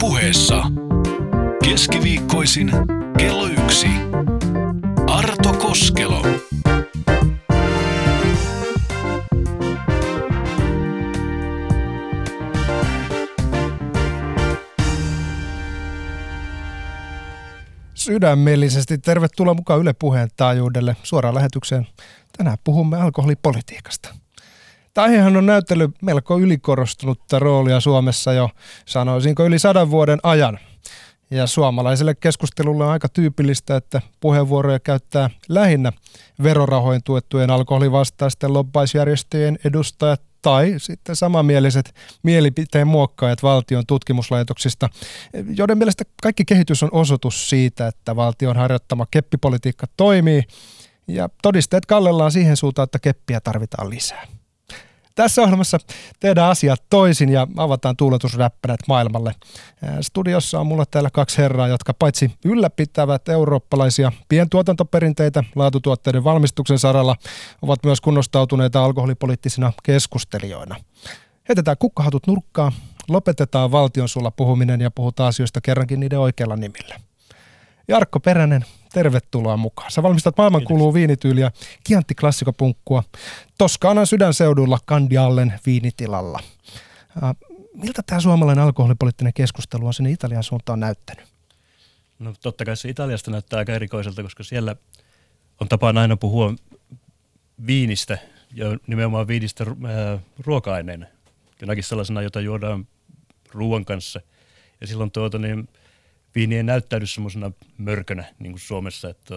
Puheessa keskiviikkoisin kello 1. Arto Koskelo. Sydämellisesti tervetuloa mukaan Yle Puheen taajuudelle suoraan lähetykseen. Tänään puhumme alkoholipolitiikasta. Tämä aihehan on näytellyt melko ylikorostunutta roolia Suomessa jo, sanoisinko, yli 100 vuoden ajan. Ja suomalaiselle keskustelulle on aika tyypillistä, että puheenvuoroja käyttää lähinnä verorahoin tuettujen alkoholivastaisten lobbaisjärjestöjen edustajat tai sitten samanmieliset mielipiteen muokkaajat valtion tutkimuslaitoksista, joiden mielestä kaikki kehitys on osoitus siitä, että valtion harjoittama keppipolitiikka toimii ja todisteet kallellaan siihen suuntaan, että keppiä tarvitaan lisää. Tässä ohjelmassa tehdään asiat toisin ja avataan tuuletusräppänät maailmalle. Studiossa on mulla täällä 2 herraa, jotka paitsi ylläpitävät eurooppalaisia pientuotantoperinteitä laatutuotteiden valmistuksen saralla, ovat myös kunnostautuneita alkoholipoliittisina keskustelijoina. Heitetään kukkahatut nurkkaan, lopetetaan valtion sulla puhuminen ja puhutaan asioista kerrankin niiden oikealla nimillä. Jarkko Peränen, tervetuloa mukaan. Sä valmistat maailmankuulua viinityyliä, Chianti klassikopunkkua, Toskanan sydänseudulla Candiallen viinitilalla. Miltä tämä suomalainen alkoholipoliittinen keskustelu on sinne Italian suuntaan näyttänyt? No totta kai se Italiasta näyttää aika erikoiselta, koska siellä on tapana aina puhua viinistä ja nimenomaan viinistä ruoka-aineena. Jonakin sellaisena, jota juodaan ruoan kanssa. Ja silloin viini ei näyttäydy semmoisena mörkönä niin kuin Suomessa, että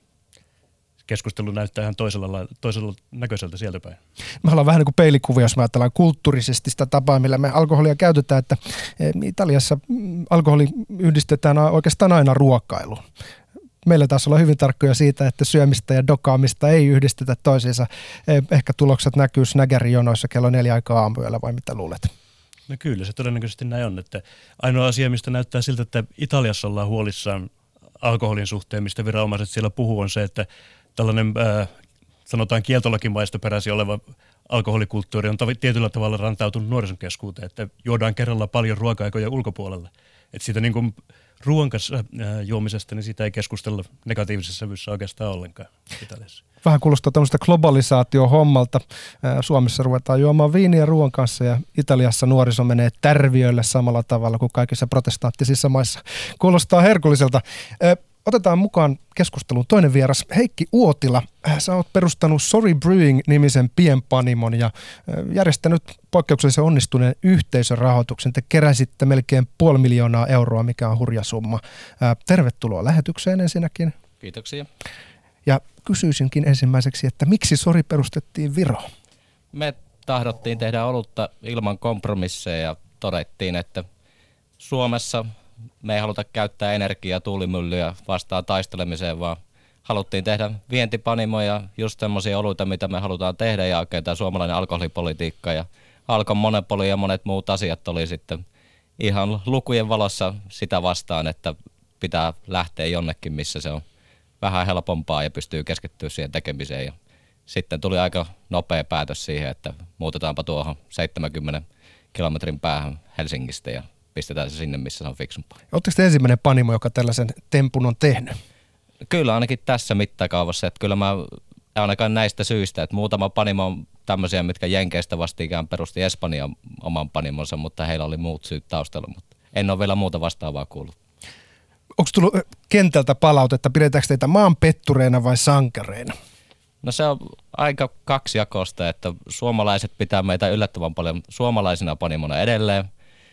keskustelu näyttää ihan toisella näköiseltä sieltä päin. Me ollaan vähän niin kuin peilikuvia, jos me ajatellaan kulttuurisesti sitä tapaa, millä me alkoholia käytetään, että Italiassa alkoholi yhdistetään oikeastaan aina ruokailuun. Meillä taas olla hyvin tarkkoja siitä, että syömistä ja dokaamista ei yhdistetä toisiinsa. Ehkä tulokset näkyy snägärijonoissa kello 4 aikaa aamuyöllä, vai mitä luulet? No kyllä, se todennäköisesti näin on. Että ainoa asia, mistä näyttää siltä, että Italiassa ollaan huolissaan alkoholin suhteen, mistä viranomaiset siellä puhuu, on se, että tällainen sanotaan kieltolakin maista peräisin oleva alkoholikulttuuri on tietyllä tavalla rantautunut nuorison keskuuteen, että juodaan kerralla paljon ruoka-aikoja ulkopuolella. Että siitä niin kuin ruoan kanssa juomisesta, niin siitä ei keskustella negatiivisessa sävyssä oikeastaan ollenkaan Italiassa. Vähän kuulostaa tämmöistä globalisaatio-hommalta. Suomessa ruvetaan juomaan viiniä ruoan kanssa ja Italiassa nuoriso menee tärviöille samalla tavalla kuin kaikissa protestanttisissa maissa. Kuulostaa herkulliselta. Otetaan mukaan keskusteluun toinen vieras, Heikki Uotila. Sä oot perustanut Sorry Brewing-nimisen pienpanimon ja järjestänyt poikkeuksellisen onnistuneen yhteisörahoituksen. Te keräsitte melkein 500 000 euroa, mikä on hurja summa. Tervetuloa lähetykseen ensinnäkin. Kiitoksia. Ja kysyisinkin ensimmäiseksi, että miksi Sori perustettiin Viroon? Me tahdottiin tehdä olutta ilman kompromisseja ja todettiin, että Suomessa me ei haluta käyttää energiaa tuulimyllyjä vastaan taistelemiseen, vaan haluttiin tehdä vientipanimoja, just semmoisia oluita, mitä me halutaan tehdä ja oikein tämä suomalainen alkoholipolitiikka ja Alkon monopoli ja monet muut asiat oli sitten ihan lukujen valossa sitä vastaan, että pitää lähteä jonnekin, missä se on vähän helpompaa ja pystyy keskittyä siihen tekemiseen. Ja sitten tuli aika nopea päätös siihen, että muutetaanpa tuohon 70 kilometrin päähän Helsingistä ja pistetään se sinne, missä se on fiksumpaa. Oletteko te ensimmäinen panimo, joka tällaisen tempun on tehnyt? Kyllä ainakin tässä mittakaavassa. Että kyllä mä ainakaan näistä syistä, että muutama panimo on tämmöisiä, mitkä Jenkeistä vastikään perusti Espanjan oman panimonsa, mutta heillä oli muut syyt taustalla. Mutta en ole vielä muuta vastaavaa kuullut. Onko tullut kentältä palautetta, pidetäänkö teitä maanpettureina vai sankareina? No se on aika kaksijakoista, että suomalaiset pitää meitä yllättävän paljon suomalaisina panimona edelleen.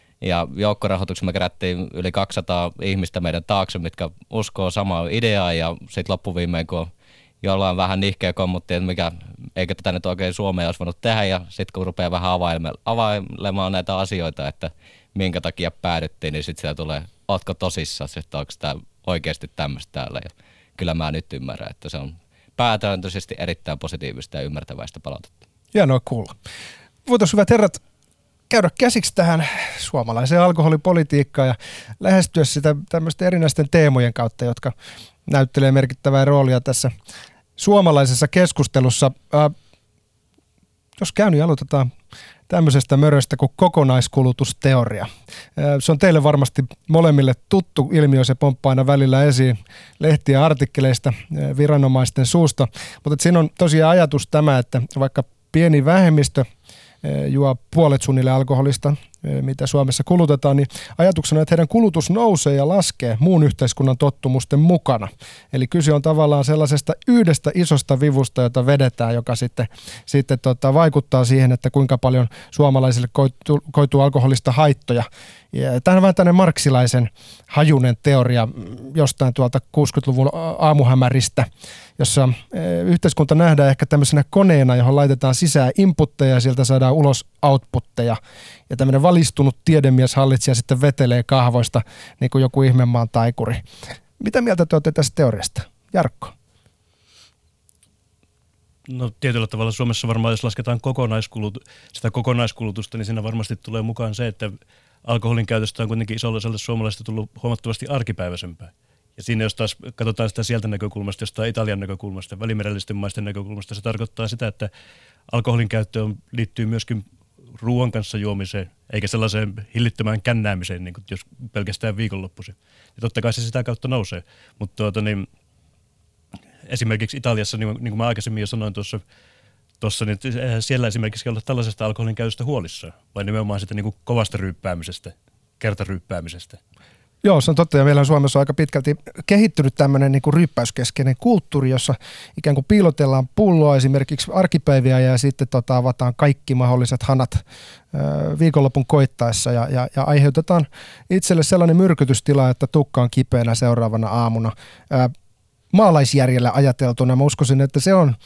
Ja joukkorahoituksessa me kerättiin yli 200 ihmistä meidän taakse, mitkä uskoo samaa ideaa ja sitten loppuviimein, kun jollain vähän nihkeä kommutti, että eikö tätä nyt oikein Suomeen olisi voinut tehdä ja sitten kun rupeaa vähän availemaan näitä asioita, että minkä takia päädyttiin, niin sitten siellä tulee, ootko tosissaan, että onko tämä oikeasti tämmöistä täällä ja kyllä mä nyt ymmärrän, että se on päätännöllisesti erittäin positiivista ja ymmärtäväistä palautetta. Hienoa kuulla. Voitaisiin hyvät herrat käydä käsiksi tähän suomalaiseen alkoholipolitiikkaan ja lähestyä sitä tämmöisten erinäisten teemojen kautta, jotka näyttelee merkittävää roolia tässä suomalaisessa keskustelussa. Jos käy, niin aloitetaan tämmöisestä möröstä kuin kokonaiskulutusteoria. Se on teille varmasti molemmille tuttu ilmiö, se pomppaa aina välillä esiin lehtiä artikkeleista viranomaisten suusta, mutta siinä on tosiaan ajatus tämä, että vaikka pieni vähemmistö juo puolet suunnilleen alkoholista, mitä Suomessa kulutetaan, niin ajatuksena, että heidän kulutus nousee ja laskee muun yhteiskunnan tottumusten mukana. Eli kyse on tavallaan sellaisesta yhdestä isosta vivusta, jota vedetään, joka sitten vaikuttaa siihen, että kuinka paljon suomalaisille koituu alkoholista haittoja. Tämä on vähän tämmöinen marksilaisen hajunen teoria jostain tuolta 60-luvun aamuhämäristä, jossa yhteiskunta nähdään ehkä tämmöisenä koneena, johon laitetaan sisään inputteja ja sieltä saadaan ulos outputteja. Ja tämmöinen valistunut tiedemies hallitsija sitten vetelee kahvoista niin kuin joku ihmemaan taikuri. Mitä mieltä te olette tästä teoriasta? Jarkko? No tietyllä tavalla Suomessa varmaan, jos lasketaan sitä kokonaiskulutusta, niin siinä varmasti tulee mukaan se, että alkoholin käytöstä on kuitenkin isolle osalle suomalaisista tullut huomattavasti arkipäiväisempää. Ja siinä jos taas katsotaan sitä sieltä näkökulmasta, jostain Italian näkökulmasta, välimerellisten maisten näkökulmasta, se tarkoittaa sitä, että alkoholin käyttöön liittyy myöskin ruoan kanssa juomiseen, eikä sellaiseen hillittömään kännäämiseen, niin kuin jos pelkästään viikonloppuisin. Ja totta kai se sitä kautta nousee. Mutta esimerkiksi Italiassa, niin kuin mä aikaisemmin jo sanoin tuossa, niin siellä esimerkiksi olla tällaisesta alkoholin käytöstä huolissaan, vai nimenomaan sitä niin kuin kovasta ryyppäämisestä, kertaryyppäämisestä. Joo, se on totta, ja meillä on Suomessa aika pitkälti kehittynyt tämmöinen niin kuin ryyppäyskeskeinen kulttuuri, jossa ikään kuin piilotellaan pulloa esimerkiksi arkipäiviä ja sitten avataan kaikki mahdolliset hanat viikonlopun koittaessa ja aiheutetaan itselle sellainen myrkytystila, että tukka on kipeänä seuraavana aamuna. Maalaisjärjellä ajateltuna mä uskoisin, että se on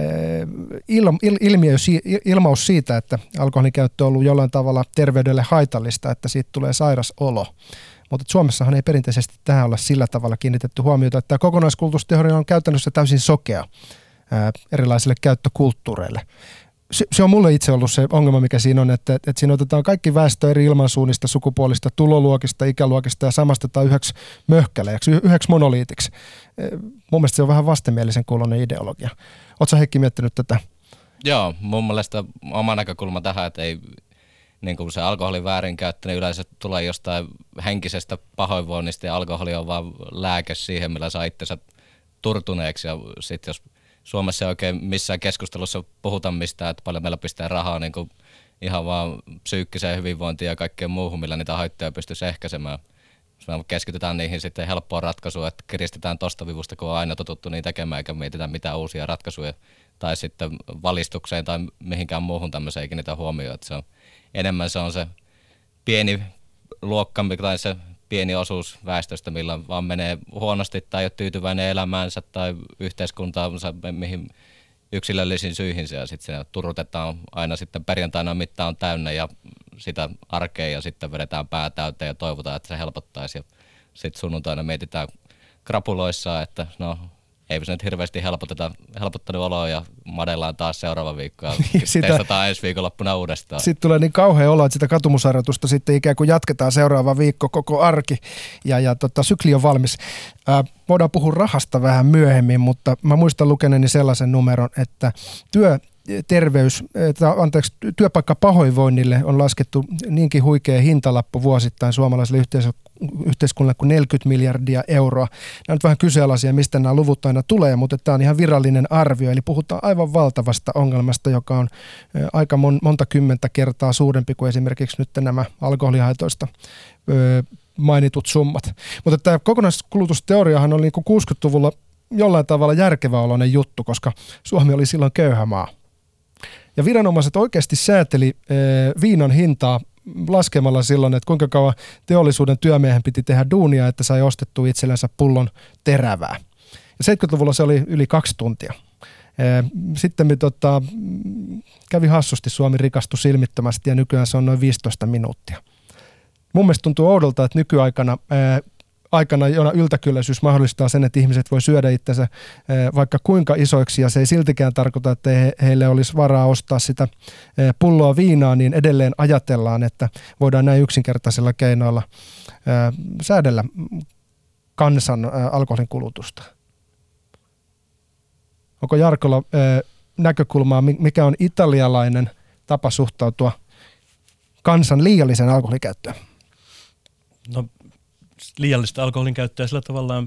ilmaus siitä, että alkoholin käyttö on ollut jollain tavalla terveydelle haitallista, että siitä tulee sairas olo. Mutta Suomessahan ei perinteisesti tähän olla sillä tavalla kiinnitetty huomiota, että tämä kokonaiskulutusteoria on käytännössä täysin sokea erilaisille käyttökulttuureille. Se on mulle itse ollut se ongelma, mikä siinä on, että siinä otetaan kaikki väestö eri ilmansuunnista, sukupuolista, tuloluokista, ikäluokista ja samastetaan yhdeksi möhkäleeksi, yhdeksi monoliitiksi. Mun mielestä se on vähän vastenmielisen kuuloinen ideologia. Ootko sä, Heikki, miettinyt tätä? Joo, mun mielestä oma näkökulma tähän, että ei niin kuin se alkoholin väärinkäyttö, niin yleensä tulee jostain henkisestä pahoinvoinnista ja alkoholi on vaan lääke siihen, millä saa itsensä turtuneeksi. Ja sitten jos Suomessa ei oikein missään keskustelussa puhuta mistään, että paljon meillä pistää rahaa niin kuin ihan vaan psyykkiseen hyvinvointiin ja kaikkeen muuhun, millä niitä haittoja pystyisi ehkäisemään. Jos me keskitytään niihin sitten helppoon ratkaisuun, että kiristetään tosta vivusta, kun on aina totuttu niin tekemään, eikä mietitään mitään uusia ratkaisuja. Tai sitten valistukseen tai mihinkään muuhun tämmöiseen ei kiinnitä huomioon. Että enemmän se on se pieni luokka tai se pieni osuus väestöstä, millä vaan menee huonosti tai ei ole tyytyväinen elämäänsä tai yhteiskuntaansa, mihin yksilöllisiin syihinsä ja sitten se turrutetaan aina sitten perjantaina mitta on täynnä ja sitä arkea ja sitten vedetään pää täyteen ja toivotaan, että se helpottaisi ja sitten sunnuntaina mietitään krapuloissaan, että no ei se nyt hirveästi helpottanut oloa ja madellaan taas seuraava viikko ja testataan ensi viikonloppuna uudestaan. Sitten tulee niin kauhea olo, että sitä katumusharjoitusta sitten ikään kuin jatketaan seuraava viikko koko arki ja sykli on valmis. Voidaan puhua rahasta vähän myöhemmin, mutta mä muistan lukeneeni sellaisen numeron, että työpaikkapahoinvoinnille on laskettu niinkin huikea hintalappu vuosittain suomalaiselle yhteiskunnalle kuin 40 miljardia euroa. Nämä on nyt vähän kyseenalaisia, mistä nämä luvut aina tulee, mutta tämä on ihan virallinen arvio. Eli puhutaan aivan valtavasta ongelmasta, joka on aika monta kymmentä kertaa suurempi kuin esimerkiksi nyt nämä alkoholihaitoista mainitut summat. Mutta tämä kokonaiskulutusteoriahan oli niin kuin 60-luvulla jollain tavalla järkeväoloinen juttu, koska Suomi oli silloin köyhä maa. Ja viranomaiset oikeasti sääteli viinan hintaa laskemalla silloin, että kuinka kauan teollisuuden työmiehen piti tehdä duunia, että sai ostettua itsellensä pullon terävää. Ja 70-luvulla se oli yli 2 tuntia. Sitten kävi hassusti, Suomi rikastui silmittömästi ja nykyään se on noin 15 minuuttia. Mun mielestä tuntuu oudolta, että nykyaikana, jona yltäkylläisyys mahdollistaa sen, että ihmiset voi syödä itsensä vaikka kuinka isoiksi ja se ei siltikään tarkoita, että heille olisi varaa ostaa sitä pulloa viinaa, niin edelleen ajatellaan, että voidaan näin yksinkertaisilla keinoilla säädellä kansan alkoholin kulutusta. Onko Jarkolla näkökulmaa, mikä on italialainen tapa suhtautua kansan liialliseen alkoholikäyttöön? No, liiallista alkoholin käyttöä sillä tavallaan,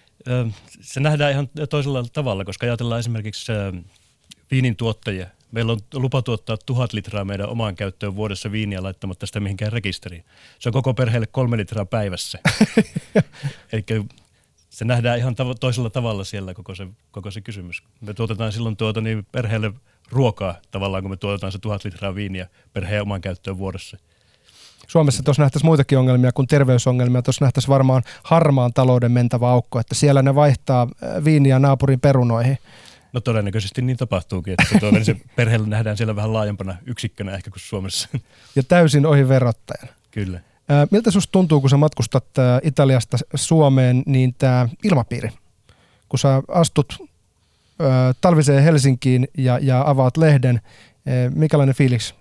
se nähdään ihan toisella tavalla, koska ajatellaan esimerkiksi viinin tuottajia. Meillä on lupa tuottaa 1000 litraa meidän omaan käyttöön vuodessa viiniä laittamatta sitä mihinkään rekisteriin. Se on koko perheelle 3 litraa päivässä. Eli se nähdään ihan toisella tavalla siellä koko se kysymys. Me tuotetaan silloin perheelle ruokaa tavallaan, kun me tuotetaan se 1000 litraa viiniä perheen omaan käyttöön vuodessa. Suomessa tuossa nähtäisiin muitakin ongelmia kuin terveysongelmia. Tuossa nähtäisiin varmaan harmaan talouden mentävä aukko, että siellä ne vaihtaa viiniä naapurin perunoihin. No todennäköisesti niin tapahtuukin, että se perheellä nähdään siellä vähän laajempana yksikkönä ehkä kuin Suomessa. Ja täysin ohi verottajan. Kyllä. Miltä susta tuntuu, kun sä matkustat Italiasta Suomeen, niin tämä ilmapiiri? Kun sä astut talviseen Helsinkiin ja avaat lehden, minkälainen fiilis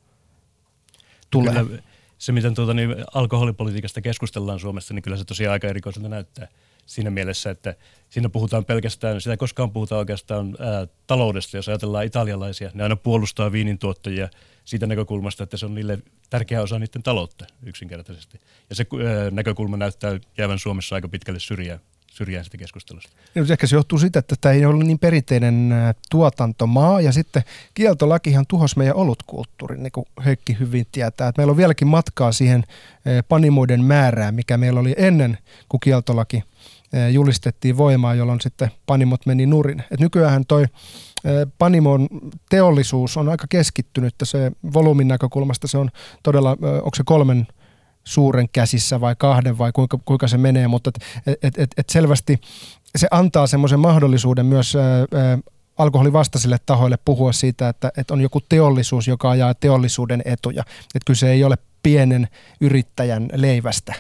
tulee? Kyllä, se, miten alkoholipolitiikasta keskustellaan Suomessa, niin kyllä se tosiaan aika erikoiselta näyttää siinä mielessä, että siinä puhutaan pelkästään, sitä ei koskaan puhuta oikeastaan taloudesta, jos ajatellaan italialaisia. Ne aina puolustaa viinintuottajia siitä näkökulmasta, että se on niille tärkeä osa niiden taloutta yksinkertaisesti. Ja se näkökulma näyttää jäävän Suomessa aika pitkälle syrjään sitä keskustelusta. No, ehkä se johtuu siitä, että tämä ei ole niin perinteinen tuotantomaa, ja sitten kieltolakihan tuhosi meidän olutkulttuurin, niin kuin Heikki hyvin tietää. Että meillä on vieläkin matkaa siihen panimoiden määrään, mikä meillä oli ennen kuin kieltolaki julistettiin voimaan, jolloin sitten panimot meni nurin. Et nykyäänhän toi panimon teollisuus on aika keskittynyt, se volyymin näkökulmasta se on todella, onko se 3 suuren käsissä vai 2 vai kuinka se menee, mutta et selvästi se antaa semmoisen mahdollisuuden myös alkoholivastaisille tahoille puhua siitä, että on joku teollisuus, joka ajaa teollisuuden etuja. Että kyllä se ei ole pienen yrittäjän leivästä.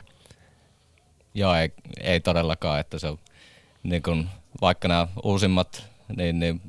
Joo, ei todellakaan, että se on niin kun, vaikka nämä uusimmat niin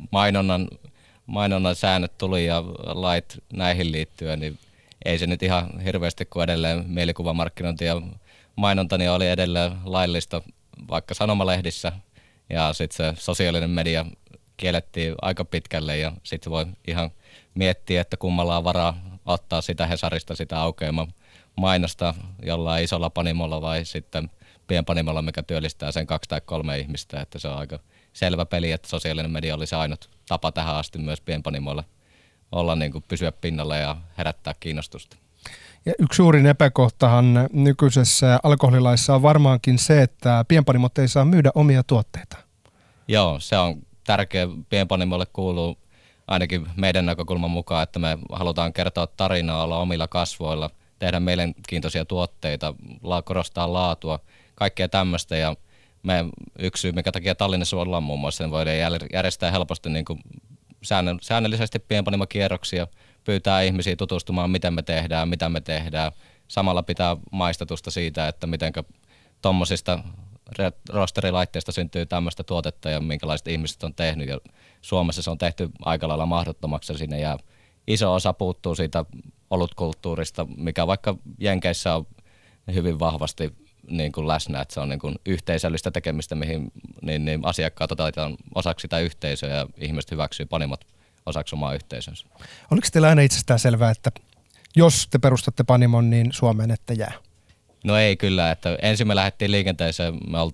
mainonnan säännöt tuli ja lait näihin liittyen, niin ei se nyt ihan hirveästi, kun edelleen mielikuvamarkkinointi ja mainonta niin oli edelleen laillista vaikka sanomalehdissä, ja sitten se sosiaalinen media kiellettiin aika pitkälle, ja sitten voi ihan miettiä, että kummalla on varaa ottaa sitä Hesarista sitä aukeaman mainosta jollain isolla panimolla vai sitten pienpanimolla, mikä työllistää sen 2 tai 3 ihmistä, että se on aika selvä peli, että sosiaalinen media oli se ainut tapa tähän asti myös pienpanimoilla olla niin kuin pysyä pinnalla ja herättää kiinnostusta. Ja yksi suurin epäkohtahan nykyisessä alkoholilaissa on varmaankin se, että pienpanimot ei saa myydä omia tuotteita. Joo, se on tärkeä. Pienpanimolle kuuluu ainakin meidän näkökulman mukaan, että me halutaan kertoa tarinaa, olla omilla kasvoilla, tehdä mielenkiintoisia tuotteita, korostaa laatua, kaikkea tämmöistä. Ja yksi syy, minkä takia Tallinnassa ollaan muun muassa, niin voidaan järjestää helposti niin kuin säännöllisesti pienpanimokierroksia, pyytää ihmisiä tutustumaan, miten me tehdään, mitä me tehdään. Samalla pitää maistatusta siitä, että miten tuommoisista rosterilaitteista syntyy tämmöistä tuotetta ja minkälaiset ihmiset on tehnyt. Ja Suomessa se on tehty aika lailla mahdottomaksi. Siinä jää iso osa puuttuu siitä olutkulttuurista, mikä vaikka Jenkeissä on hyvin vahvasti niin kuin läsnä, että se on niin kuin yhteisöllistä tekemistä, mihin niin asiakkaat otetaan osaksi sitä yhteisöä ja ihmiset hyväksyy panimot osaksi omaa yhteisönsä. Oliko teillä aina itsestään selvää, että jos te perustatte panimon, niin Suomeen ette jää? No ei kyllä, että ensin me lähdettiin liikenteeseen,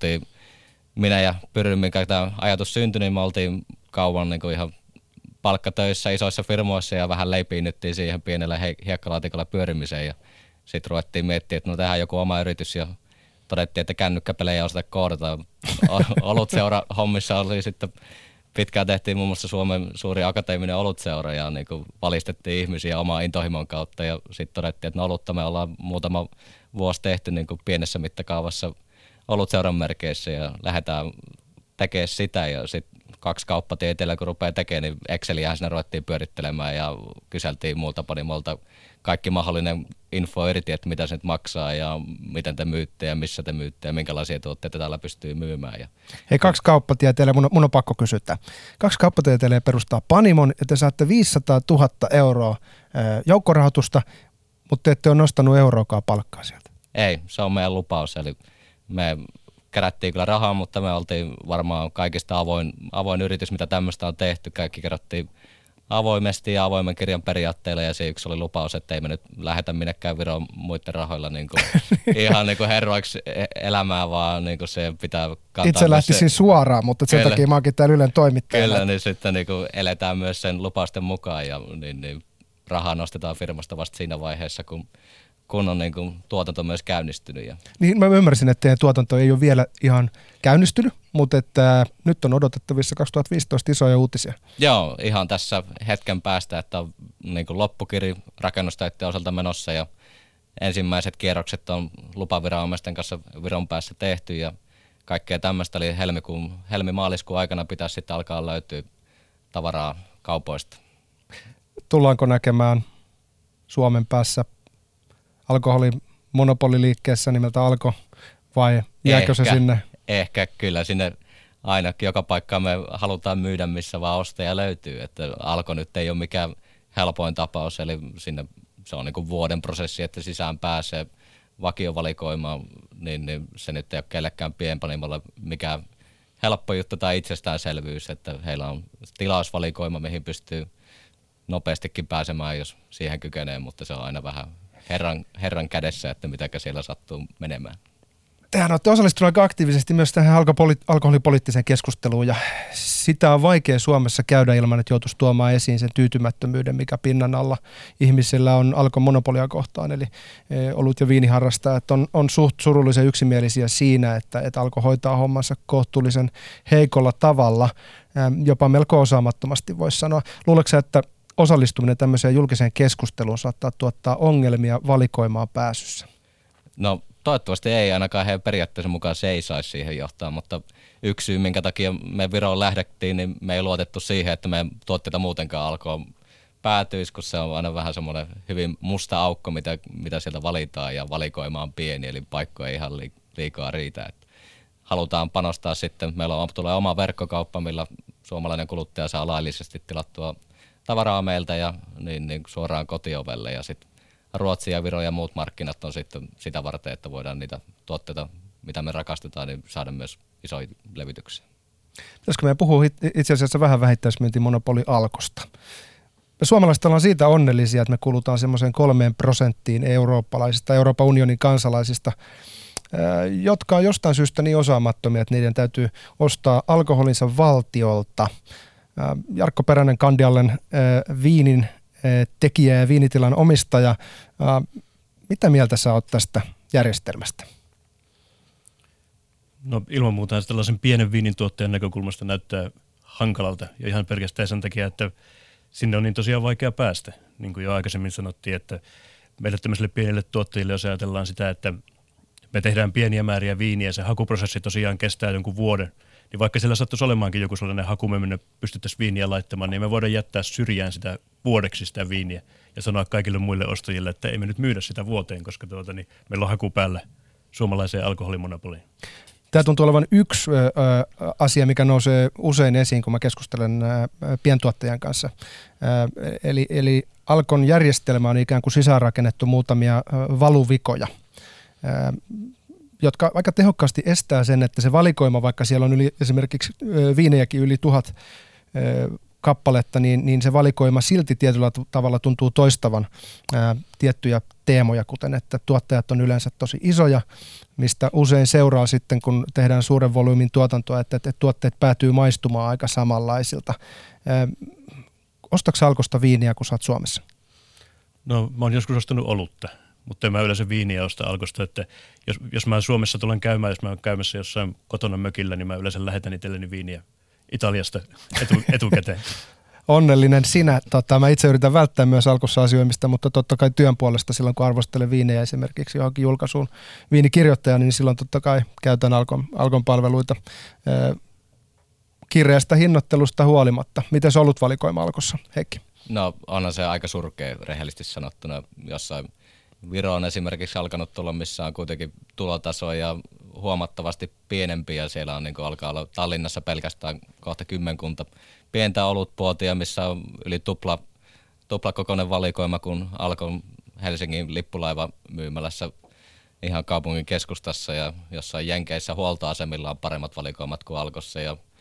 minä ja Pyry, minkä tämä ajatus syntyi, niin me oltiin kauan niin kuin ihan palkkatöissä isoissa firmoissa ja vähän leipiinnyttiin siihen pienellä hiekkalaatikolla pyörimiseen ja sitten ruvettiin miettimään, että no tehdään joku oma yritys ja todettiin, että kännykkäpelejä osata koodata. Olutseura hommissa oli sitten pitkään tehtiin muun muassa Suomen suuri akateeminen olutseura ja niin kuin valistettiin ihmisiä omaa intohimon kautta ja sitten todettiin, että no olutta me ollaan muutama vuosi tehty niin kuin pienessä mittakaavassa olutseuran merkeissä ja lähdetään tekemään sitä ja sitten 2 kauppatieteellä kun rupeaa tekemään, niin Exceliähän siinä ruvettiin pyörittelemään ja kyseltiin muulta panimolta kaikki mahdollinen info irti, että mitä se nyt maksaa ja miten te myytte ja missä te myytte ja minkälaisia tuotteita täällä pystyy myymään. Ja hei, 2 kauppatieteilijää, mun on pakko kysyä. 2 kauppatieteilijää perustaa panimon ja te saatte 500 000 euroa joukkorahoitusta, mutta te ette ole nostanut euroakaan palkkaa sieltä. Ei, se on meidän lupaus. Eli me kerättiin kyllä rahaa, mutta me oltiin varmaan kaikista avoin yritys, mitä tämmöistä on tehty. Kaikki kerrottiin avoimesti ja avoimen kirjan periaatteella, ja se yksi oli lupaus, että ei me nyt lähetä minnekään Viroon muiden rahoilla niin kuin, ihan niin kuin herroiksi elämään, vaan niin kuin se pitää kantaa. Itse lähtisin suoraan, mutta sen takia mä oonkin täällä Ylen toimittajana. Kyllä, niin sitten niin kuin eletään myös sen lupausten mukaan, ja niin rahaa nostetaan firmasta vasta siinä vaiheessa, kun on niin kuin tuotanto myös käynnistynyt. Niin mä ymmärsin, että teidän tuotanto ei ole vielä ihan käynnistynyt, mutta että nyt on odotettavissa 2015 isoja uutisia. Joo, ihan tässä hetken päästä, että on niin kuin loppukiri rakennustäytteen osalta menossa ja ensimmäiset kierrokset on lupaviranomaisten kanssa Viron päässä tehty ja kaikkea tämmöistä, eli helmi-maaliskuun aikana pitäisi sitten alkaa löytyä tavaraa kaupoista. Tullaanko näkemään Suomen päässä alkoholimonopoliliikkeessä nimeltä Alko vai jääkö se sinne? Ehkä kyllä sinne ainakin joka paikkaan me halutaan myydä, missä vaan ostaja löytyy. Että Alko nyt ei ole mikään helpoin tapaus, eli sinne se on niin kuin vuoden prosessi, että sisään pääsee vakiovalikoimaan, niin se nyt ei ole kellekään pienpanimolle mikään helppo juttu tai itsestäänselvyys, että heillä on tilausvalikoima, mihin pystyy nopeastikin pääsemään, jos siihen kykenee, mutta se on aina vähän herran kädessä, että mitäkä siellä sattuu menemään. Tehän olette osallistuneet aika aktiivisesti myös tähän alkoholipoliittiseen keskusteluun ja sitä on vaikea Suomessa käydä ilman, että joutuisi tuomaan esiin sen tyytymättömyyden, mikä pinnan alla ihmisillä on Alkon monopolia kohtaan, eli olut- ja viiniharrastajat on suht surullisen yksimielisiä siinä, että Alko hoitaa hommansa kohtuullisen heikolla tavalla, jopa melko osaamattomasti voisi sanoa. Luuletko sä, että osallistuminen tämmöiseen julkiseen keskusteluun saattaa tuottaa ongelmia valikoimaan pääsyssä? No toivottavasti ei, ainakaan he periaatteessa mukaan se ei saisi siihen johtaa, mutta yksi syy, minkä takia me Viroon lähdettiin, niin me ei luotettu siihen, että meidän tuotteita muutenkaan alkoon päätyisi, kun se on aina vähän semmoinen hyvin musta aukko, mitä sieltä valitaan ja valikoima on pieni, eli paikkoja ei ihan liikaa riitä. Että halutaan panostaa sitten, meillä tulee oma verkkokauppa, millä suomalainen kuluttaja saa laillisesti tilattua tavaraa meiltä ja niin suoraan kotiovelle ja sitten Ruotsi ja Viro ja muut markkinat on sitten sitä varten, että voidaan niitä tuotteita, mitä me rakastetaan, niin saada myös isoja levityksiä. Pitäisikö meidän puhua itse asiassa vähän vähittäismyyntimonopoli Alkosta? Me suomalaiset ollaan siitä onnellisia, että me kulutaan semmoiseen 3% eurooppalaisista, Euroopan unionin kansalaisista, jotka on jostain syystä niin osaamattomia, että niiden täytyy ostaa alkoholinsa valtiolta. Jarkko Peränen, Kandiallen viinin tekijä ja viinitilan omistaja. Mitä mieltä sä oot tästä järjestelmästä? No ilman muuta tällaisen pienen viinintuottajan näkökulmasta näyttää hankalalta ja ihan pelkästään sen takia, että sinne on niin tosiaan vaikea päästä. Niin kuin jo aikaisemmin sanottiin, että meille tämmöisille pienille tuottajille, jos ajatellaan sitä, että me tehdään pieniä määriä viiniä ja se hakuprosessi tosiaan kestää jonkun vuoden, niin vaikka siellä sattuisi olemaankin joku sellainen haku, me pystyttäisiin viiniä laittamaan, niin me voidaan jättää syrjään sitä vuodeksi sitä viiniä ja sanoa kaikille muille ostajille, että ei me nyt myydä sitä vuoteen, koska meillä on haku päällä suomalaiseen alkoholimonopoliin. Tämä tuntuu olevan yksi asia, mikä nousee usein esiin, kun mä keskustelen pientuottajan kanssa. Eli Alkon järjestelmä on ikään kuin sisäänrakennettu muutamia valuvikoja, jotka aika tehokkaasti estää sen, että se valikoima, vaikka siellä on esimerkiksi viinejäkin yli 1000 kappaletta, niin se valikoima silti tietyllä tavalla tuntuu toistavan tiettyjä teemoja, kuten että tuottajat on yleensä tosi isoja, mistä usein seuraa sitten, kun tehdään suuren volyymin tuotantoa, että tuotteet päätyy maistumaan aika samanlaisilta. Ostatko Alkosta viiniä, kun sä oot Suomessa? No mä oon joskus ostanut olutta, mutta en mä yleensä viiniä osta Alkosta, että jos mä Suomessa tulen käymään, jos mä oon käymässä jossain kotona mökillä, niin mä yleensä lähetän itselleni viiniä Italiasta etukäteen. Onnellinen sinä. Mä itse yritän välttää myös Alkossa asioimista, mutta totta kai työn puolesta silloin, kun arvostelen viinejä esimerkiksi johonkin julkaisuun viinikirjoittajana, niin silloin totta kai käytän Alkon palveluita kireästä hinnoittelusta huolimatta. Miten se ollut valikoima Alkossa, Heikki? No onhan se aika surkea rehellisesti sanottuna. Jossain Viro on esimerkiksi alkanut tulla, missä on kuitenkin tulotasoja huomattavasti pienempiä ja siellä on niin kuin alkaa olla Tallinnassa pelkästään kohta 10 pientä olutpuotia, missä on yli tupla kokoinen valikoima kuin Alkon Helsingin lippulaiva myymälässä ihan kaupungin keskustassa ja jossain Jenkeissä huoltoasemilla on paremmat valikoimat kuin Alkossa ja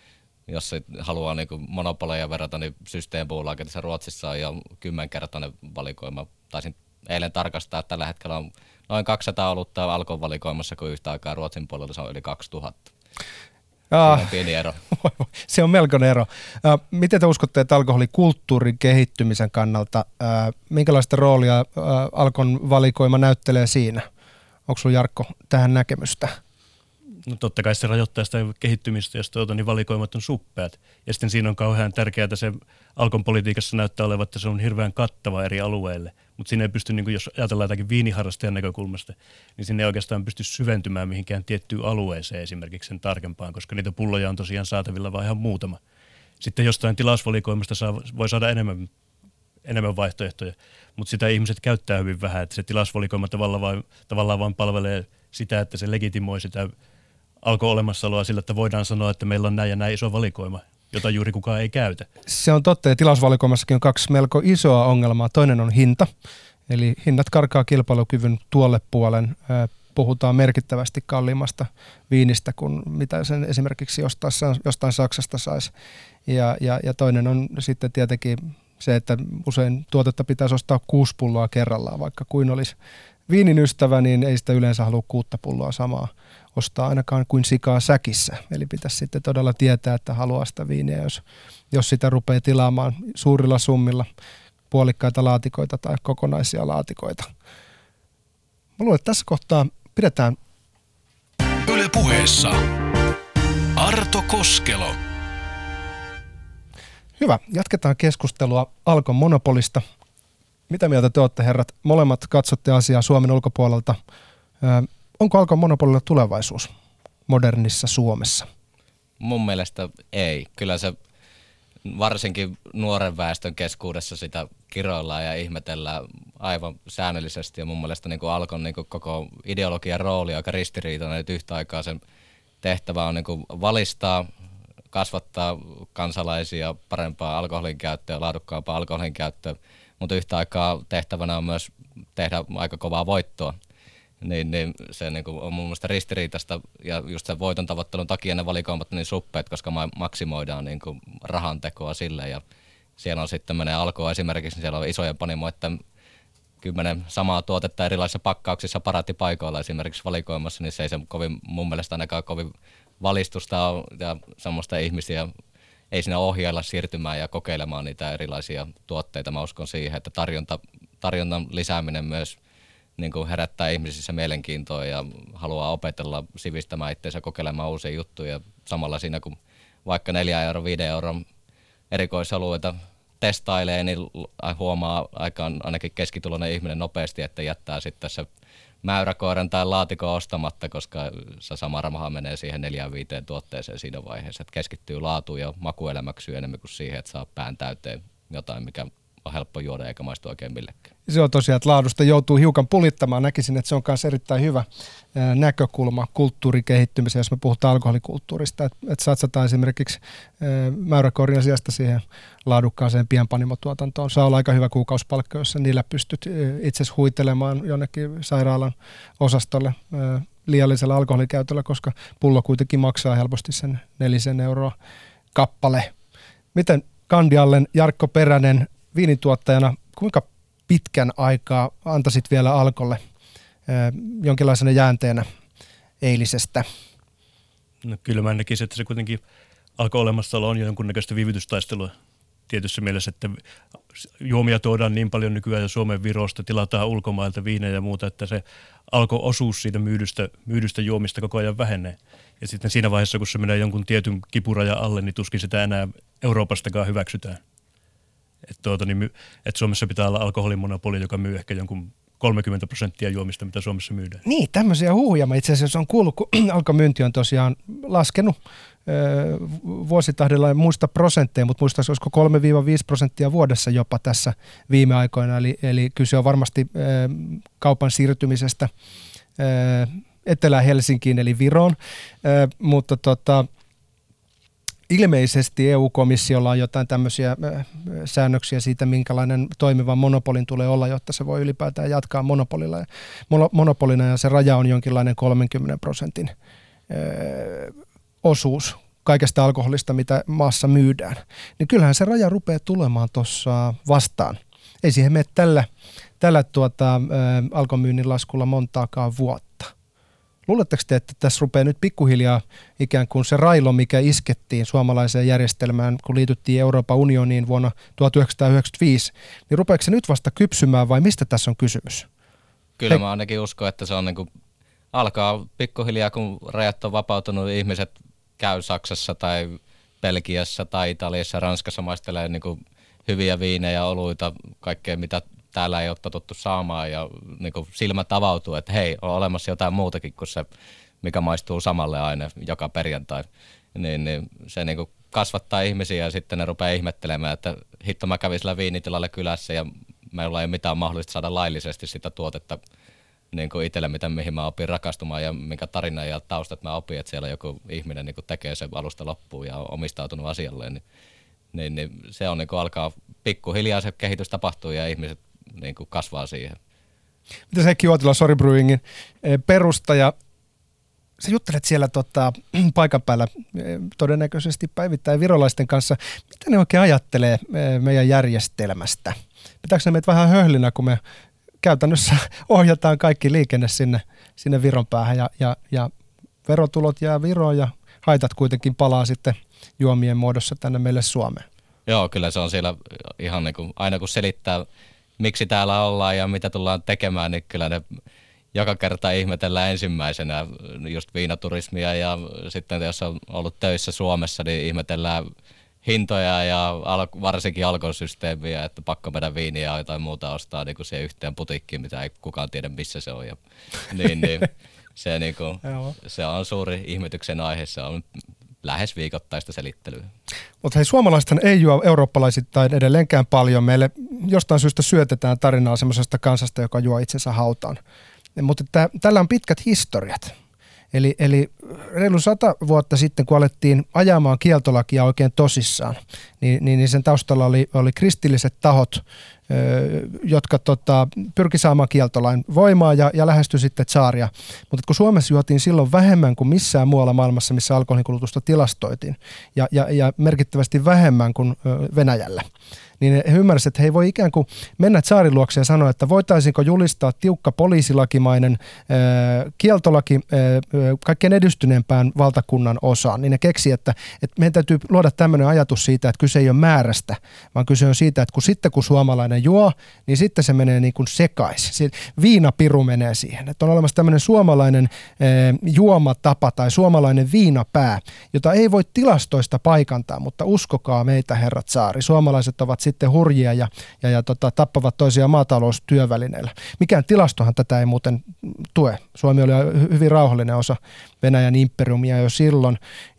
jos se haluaa niin monopoleja verrata, niin Systembolagetissa Ruotsissa on jo 10-kertainen valikoima. Taisin eilen tarkastaa, että tällä hetkellä on noin 200 olutta Alkon valikoimassa, kun yhtä aikaa Ruotsin puolella se on yli 2000. On pieni ero. Se on melkoinen ero. Miten te uskotte, että alkoholikulttuurin kehittymisen kannalta, minkälaista roolia Alkon valikoima näyttelee siinä? Onko sinulla, Jarkko, tähän näkemystä? No totta kai se rajoittaa sitä kehittymistä, jos niin valikoimat on suppeat. Ja sitten siinä on kauhean tärkeää, että se Alkon politiikassa näyttää olevan, että se on hirveän kattava eri alueille. Mutta siinä ei pysty, niin jos ajatellaan jotakin viiniharrastajan näkökulmasta, niin sinne ei oikeastaan pysty syventymään mihinkään tiettyyn alueeseen esimerkiksi sen tarkempaan, koska niitä pulloja on tosiaan saatavilla vain ihan muutama. Sitten jostain tilausvalikoimasta voi saada enemmän vaihtoehtoja, mutta sitä ihmiset käyttää hyvin vähän, että se tilausvalikoima tavallaan vain palvelee sitä, että se legitimoi sitä Alkon olemassaoloa sillä, että voidaan sanoa, että meillä on näin ja näin iso valikoima, jota juuri kukaan ei käytä. Se on totta, ja tilausvalikoimassakin on 2 melko isoa ongelmaa. Toinen on hinta, eli hinnat karkaa kilpailukyvyn tuolle puolen. Puhutaan merkittävästi kalliimmasta viinistä kuin mitä sen esimerkiksi jostain Saksasta saisi. Ja toinen on sitten tietenkin se, että usein tuotetta pitäisi ostaa 6 pulloa kerrallaan, vaikka kuin olisi viinin ystävä, niin ei sitä yleensä halua 6 pulloa samaa ostaa ainakaan kuin sikaa säkissä. Eli pitäisi sitten todella tietää, että haluaa sitä viiniä, jos sitä rupeaa tilaamaan suurilla summilla puolikkaita laatikoita tai kokonaisia laatikoita. Mä luulen, että tässä kohtaa pidetään Yle Puheessa Arto Koskelo. Hyvä, jatketaan keskustelua Alkon monopolista. Mitä mieltä te olette, herrat? Molemmat katsotte asiaa Suomen ulkopuolelta. Onko Alkon monopolilla tulevaisuus modernissa Suomessa? Mun mielestä ei. Kyllä se varsinkin nuoren väestön keskuudessa sitä kiroillaan ja ihmetellään aivan säännöllisesti. Ja mun mielestä niin kuin Alkon niin kuin koko ideologian rooli on aika ristiriitainen, että yhtä aikaa sen tehtävä on niin kuin valistaa, kasvattaa kansalaisia parempaa alkoholin käyttöä, laadukkaampaa alkoholin käyttöä, mutta yhtä aikaa tehtävänä on myös tehdä aika kovaa voittoa. Niin se niin kuin on mun mielestä ristiriitaista ja just sen voiton tavoittelun takia ne valikoimat niin suppeet, koska maksimoidaan niin kuin rahantekoa sille ja siellä on sitten menee Alkoa esimerkiksi, siellä on isoja panimoiden 10 samaa tuotetta erilaisissa pakkauksissa paraattipaikoilla esimerkiksi valikoimassa, niin se ei se kovin mun mielestä ainakaan kovin valistusta ole ja semmoista ihmisiä ei siinä ohjailla siirtymään ja kokeilemaan niitä erilaisia tuotteita. Mä uskon siihen, että tarjonnan lisääminen myös niin kuin herättää ihmisissä mielenkiintoa ja haluaa opetella sivistämään itseensä kokeilemaan uusia juttuja. Samalla siinä kun vaikka 4 €, 5 € erikoisalueita testailee, niin huomaa ainakin keskituloinen ihminen nopeasti, että jättää sitten se mäyräkoiran tai laatikon ostamatta, koska se sama raha menee siihen 4-5 tuotteeseen siinä vaiheessa. Että keskittyy laatuun ja makuelämäksyyn enemmän kuin siihen, että saa pään täyteen jotain, mikä on helppo juoda eikä maistu oikein millekään. Se on tosiaan, että laadusta joutuu hiukan pulittamaan. Näkisin, että se on myös erittäin hyvä näkökulma kulttuurin kehittymiseen, jos me puhutaan alkoholikulttuurista. Että satsataan esimerkiksi mäyräkoirin sijasta siihen laadukkaaseen pienpanimotuotantoon. Saa olla aika hyvä kuukausipalkka, jos niillä pystyt itse huitelemaan jonnekin sairaalan osastolle liiallisella alkoholikäytöllä, koska pullo kuitenkin maksaa helposti sen 4 € kappale. Miten Kandiallen Jarkko Peränen viinintuottajana, kuinka pitkän aikaa antaisit vielä Alkolle jonkinlaisena jäänteenä eilisestä? No kyllä mä näkisin, että se kuitenkin Alkon olemassaolo on jo jonkunnäköistä viivytystaistelua tietyssä mielessä, että juomia tuodaan niin paljon nykyään jo Suomen Virosta, tilataan ulkomailta viinejä ja muuta, että se Alko-osuus siitä myydystä juomista koko ajan vähenee. Ja sitten siinä vaiheessa, kun se menee jonkun tietyn kipurajan alle, niin tuskin sitä enää Euroopastakaan hyväksytään. Että Suomessa pitää olla alkoholimonopoli, joka myy ehkä jonkun 30% juomista, mitä Suomessa myydään. Niin, tämmöisiä huhuja. Mä itse asiassa on kuullut, kun alkomyynti on tosiaan laskenut vuositahdella, en muista prosentteja, mutta muistaakseni olisiko 3-5% vuodessa jopa tässä viime aikoina. Eli kyse on varmasti kaupan siirtymisestä Etelä-Helsinkiin eli Viroon, mutta ilmeisesti EU-komissiolla on jotain tämmöisiä säännöksiä siitä, minkälainen toimiva monopolin tulee olla, jotta se voi ylipäätään jatkaa monopolina, ja se raja on jonkinlainen 30% osuus kaikesta alkoholista, mitä maassa myydään, niin kyllähän se raja rupeaa tulemaan tuossa vastaan. Ei siihen mene tällä alkomyynnin laskulla montaakaan vuotta. Luuletteko te, että tässä rupeaa nyt pikkuhiljaa ikään kuin se railo, mikä iskettiin suomalaiseen järjestelmään, kun liityttiin Euroopan unioniin vuonna 1995, niin rupeako se nyt vasta kypsymään vai mistä tässä on kysymys? Kyllä mä ainakin uskon, että se on niin kuin, alkaa pikkuhiljaa, kun rajat on vapautunut, ihmiset käy Saksassa tai Belgiassa tai Italiassa, Ranskassa maistelee niin kuin hyviä viinejä, oluita, kaikkea mitä täällä ei ole totuttu saamaan ja niin kuin silmät avautuu, että hei, on olemassa jotain muutakin kuin se, mikä maistuu samalle aina joka perjantai. Niin se niin kuin kasvattaa ihmisiä ja sitten ne rupeaa ihmettelemään, että hitto mä kävin sillä viinitilalla kylässä ja meillä ei ole mitään mahdollista saada laillisesti sitä tuotetta niin kuin itselle, mihin mä opin rakastumaan ja minkä tarina ja taustat mä opin, että siellä joku ihminen niin kuin tekee sen alusta loppuun ja on omistautunut asialleen. Niin se on niin kuin alkaa pikkuhiljaa se kehitys tapahtuu ja ihmiset niin kuin kasvaa siihen. Mitäs Heikki Uotila, Sorry Brewingin perustaja, sä juttelet siellä paikan päällä todennäköisesti päivittäin virolaisten kanssa. Mitä ne oikein ajattelee meidän järjestelmästä? Pitääkö ne meitä vähän höhlinä, kun me käytännössä ohjataan kaikki liikenne sinne Viron päähän ja verotulot jää Viroon ja haitat kuitenkin palaa sitten juomien muodossa tänne meille Suomeen? Joo, kyllä se on siellä ihan niin kuin, aina kun selittää, miksi täällä ollaan ja mitä tullaan tekemään, niin kyllä ne joka kerta ihmetellään ensimmäisenä just viinaturismia ja sitten jos on ollut töissä Suomessa, niin ihmetellään hintoja ja varsinkin alkosysteemiä, että pakko mennä viiniä ja jotain muuta ostaa niin kuin siihen yhteen putiikkiin, mitä ei kukaan tiedä missä se on. Ja, niin, se, niin kuin, se on suuri ihmetyksen aihe, se on lähes viikoittaista selittelyä. Mutta hei, suomalaisethan ei juo eurooppalaisittain edelleenkään paljon. Meille jostain syystä syötetään tarinaa semmoisesta kansasta, joka juo itsensä hautaan. Mutta tällä on pitkät historiat. Eli reilu 100 vuotta sitten, kun alettiin ajamaan kieltolakia oikein tosissaan, niin sen taustalla oli kristilliset tahot, jotka pyrki saamaan kieltolain voimaa ja lähestyi sitten tsaaria. Mutta kun Suomessa juotiin silloin vähemmän kuin missään muualla maailmassa, missä alkoholinkulutusta tilastoitiin, ja merkittävästi vähemmän kuin Venäjällä, niin he ymmärsivät, että he ei voi ikään kuin mennä tsaarin luokse ja sanoa, että voitaisiinko julistaa tiukka poliisilakimainen kieltolaki kaikkein edistyneempään valtakunnan osaan. Niin ne keksi, että meidän täytyy luoda tämmöinen ajatus siitä, että kyse ei ole määrästä, vaan kyse on siitä, että kun suomalainen juo, niin sitten se menee niin kuin sekaisin. Viinapiru menee siihen. Että on olemassa tämmöinen suomalainen juomatapa tai suomalainen viinapää, jota ei voi tilastoista paikantaa, mutta uskokaa meitä, herra tsaari. Suomalaiset ovat sitten hurjia ja tappavat toisiaan maataloustyövälineillä. Mikään tilastohan tätä ei muuten tue. Suomi oli hyvin rauhallinen osa Venäjän imperiumia jo silloin.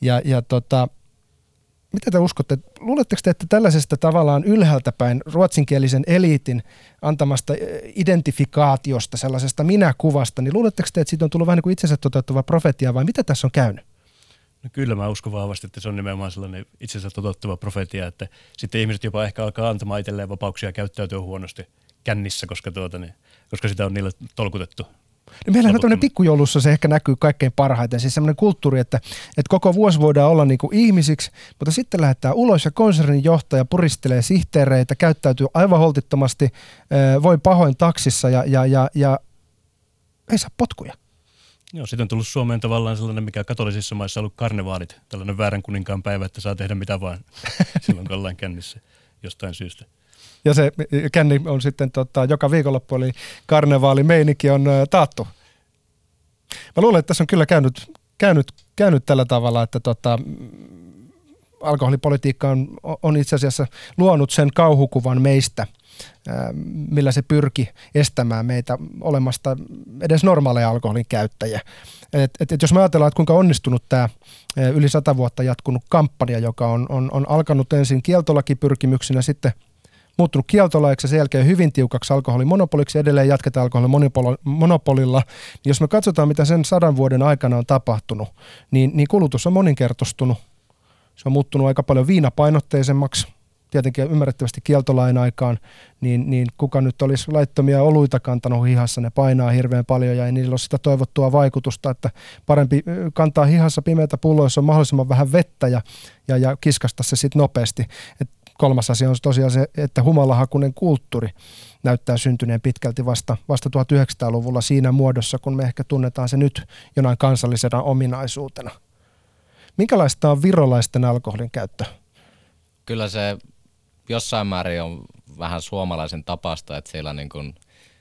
Mitä te uskotte? Luuletteko te, että tällaisesta tavallaan ylhäältä päin ruotsinkielisen eliitin antamasta identifikaatiosta, sellaisesta minäkuvasta, niin luuletteko te, että siitä on tullut vähän niin kuin itsensä toteuttava profetia vai mitä tässä on käynyt? No kyllä mä uskon vahvasti, että se on nimenomaan sellainen itsensä toteuttava profetia, että sitten ihmiset jopa ehkä alkaa antamaan itselleen vapauksia käyttäytyä huonosti kännissä, koska sitä on niille tolkutettu. No meillähän on tämmöinen pikkujoulussa, se ehkä näkyy kaikkein parhaiten, siis semmoinen kulttuuri, että koko vuosi voidaan olla niin kuin ihmisiksi, mutta sitten lähdetään ulos ja konsernin johtaja puristelee sihteereitä, käyttäytyy aivan holtittomasti, voi pahoin taksissa ja ei saa potkuja. Joo, sitten on tullut Suomeen tavallaan sellainen, mikä katolisissa maissa on ollut karnevaalit, tällainen väärän kuninkaan päivä, että saa tehdä mitä vaan silloin, kun ollaan kännissä jostain syystä. Ja se känni on sitten joka viikonloppu, eli karnevaalimeininki on taattu. Mä luulen, että tässä on kyllä käynyt tällä tavalla, että alkoholipolitiikka on itse asiassa luonut sen kauhukuvan meistä, millä se pyrki estämään meitä olemasta edes normaaleja alkoholin käyttäjiä. Et jos me ajatellaan, että kuinka onnistunut tämä yli 100 vuotta jatkunut kampanja, joka on alkanut ensin kieltolakipyrkimyksinä, sitten muuttunut kieltolaiksi ja sen jälkeen hyvin tiukaksi alkoholimonopoliksi, edelleen jatketaan alkoholimonopolilla. Jos me katsotaan, mitä sen 100 vuoden aikana on tapahtunut, niin kulutus on moninkertaistunut. Se on muuttunut aika paljon viinapainotteisemmaksi. tietenkin ymmärrettävästi kieltolain aikaan, niin kuka nyt olisi laittomia oluita kantanut hihassa, ne painaa hirveän paljon ja ei niillä ole sitä toivottua vaikutusta, että parempi kantaa hihassa pimeätä pulloa, jos on mahdollisimman vähän vettä ja kiskasta se sitten nopeasti. Et kolmas asia on tosiaan se, että humalahakuinen kulttuuri näyttää syntyneen pitkälti vasta 1900-luvulla siinä muodossa, kun me ehkä tunnetaan se nyt jonain kansallisena ominaisuutena. Minkälaista on virolaisten alkoholin käyttö? Kyllä se jossain määrin on vähän suomalaisen tapasta, että siellä niin kuin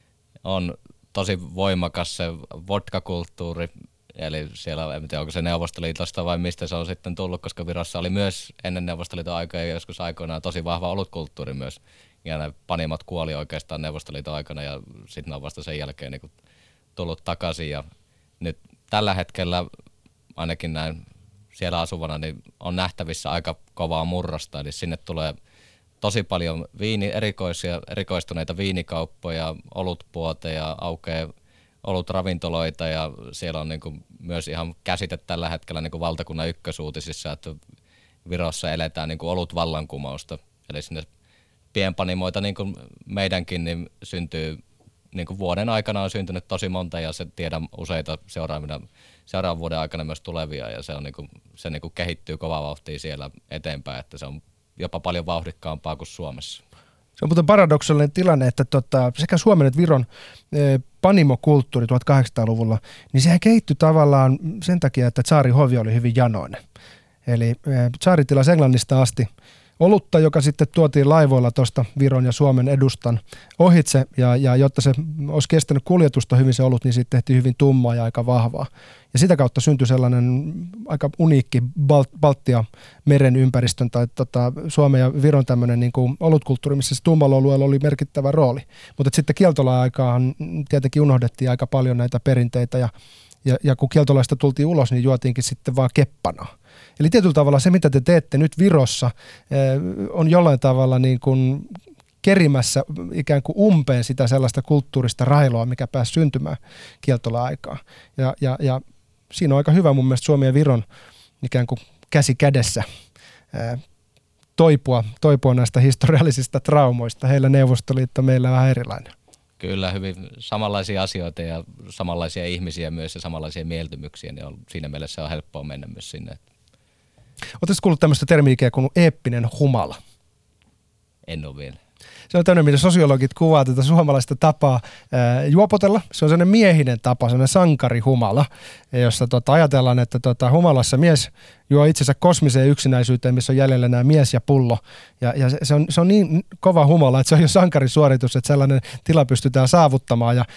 on tosi voimakas se vodkakulttuuri, eli siellä, en tiedä onko se Neuvostoliitosta vai mistä se on sitten tullut, koska Virossa oli myös ennen Neuvostoliiton aikaa ja joskus aikoinaan tosi vahva olutkulttuuri myös. Ja ne panimot kuoli oikeastaan Neuvostoliiton aikana ja sitten ne on vasta sen jälkeen niin kuin tullut takaisin. Ja nyt tällä hetkellä ainakin näin siellä asuvana niin on nähtävissä aika kovaa murrosta, eli sinne tulee tosi paljon erikoistuneita viinikauppoja, olutpuoteja, aukeaa olutravintoloita ja siellä on niin kuin myös ihan käsite tällä hetkellä niin kuin valtakunnan ykkösuutisissa, että Virossa eletään niin kuin olutvallankumousta. Eli sinne pienpanimoita niin kuin meidänkin niin syntyy, niin kuin vuoden aikana on syntynyt tosi monta ja se tiedän useita seuraavan vuoden aikana myös tulevia ja se, on niin kuin, se niin kuin kehittyy kovaa vauhtia siellä eteenpäin, että se on jopa paljon vauhdikkaampaa kuin Suomessa. Se on muuten paradoksaalinen tilanne, että sekä Suomen että Viron panimokulttuuri 1800-luvulla, niin sehän kehittyi tavallaan sen takia, että tsaarihovi oli hyvin janoinen. Eli tsaari tilasi Englannista asti olutta, joka sitten tuotiin laivoilla tuosta Viron ja Suomen edustan ohitse, ja jotta se olisi kestänyt kuljetusta hyvin se olut, niin sitten tehtiin hyvin tummaa ja aika vahvaa. Ja sitä kautta syntyi sellainen aika uniikki Baltian meren ympäristön tai Suomen ja Viron tämmöinen niin kuin olutkulttuuri, missä se tummalla olueella oli merkittävä rooli. Mutta sitten kieltolain aikaan tietenkin unohdettiin aika paljon näitä perinteitä, ja kun kieltolaista tultiin ulos, niin juotiinkin sitten vaan keppana. Eli tietyllä tavalla se, mitä te teette nyt Virossa, on jollain tavalla niin kuin kerimässä ikään kuin umpeen sitä sellaista kulttuurista railoa, mikä pääsi syntymään kieltola-aikaan. Ja siinä on aika hyvä mun mielestä Suomen ja Viron ikään kuin käsi kädessä toipua näistä historiallisista traumoista. Heillä Neuvostoliitto, meillä vähän erilainen. Kyllä, hyvin samanlaisia asioita ja samanlaisia ihmisiä myös ja samanlaisia mieltymyksiä, niin siinä mielessä on helppoa mennä myös sinne. Oletko kuullut tämmöistä termiä kuin eeppinen humala? En ole vielä. Se on tämmöinen, mitä sosiologit kuvaa tätä suomalaista tapaa juopotella. Se on sellainen miehinen tapa, sellainen sankarihumala, jossa ajatellaan, että humalassa mies juo itsensä kosmiseen yksinäisyyteen, missä on jäljellä nämä mies ja pullo. Ja se on niin kova humala, että se on jo sankarisuoritus, että sellainen tila pystytään saavuttamaan. Ja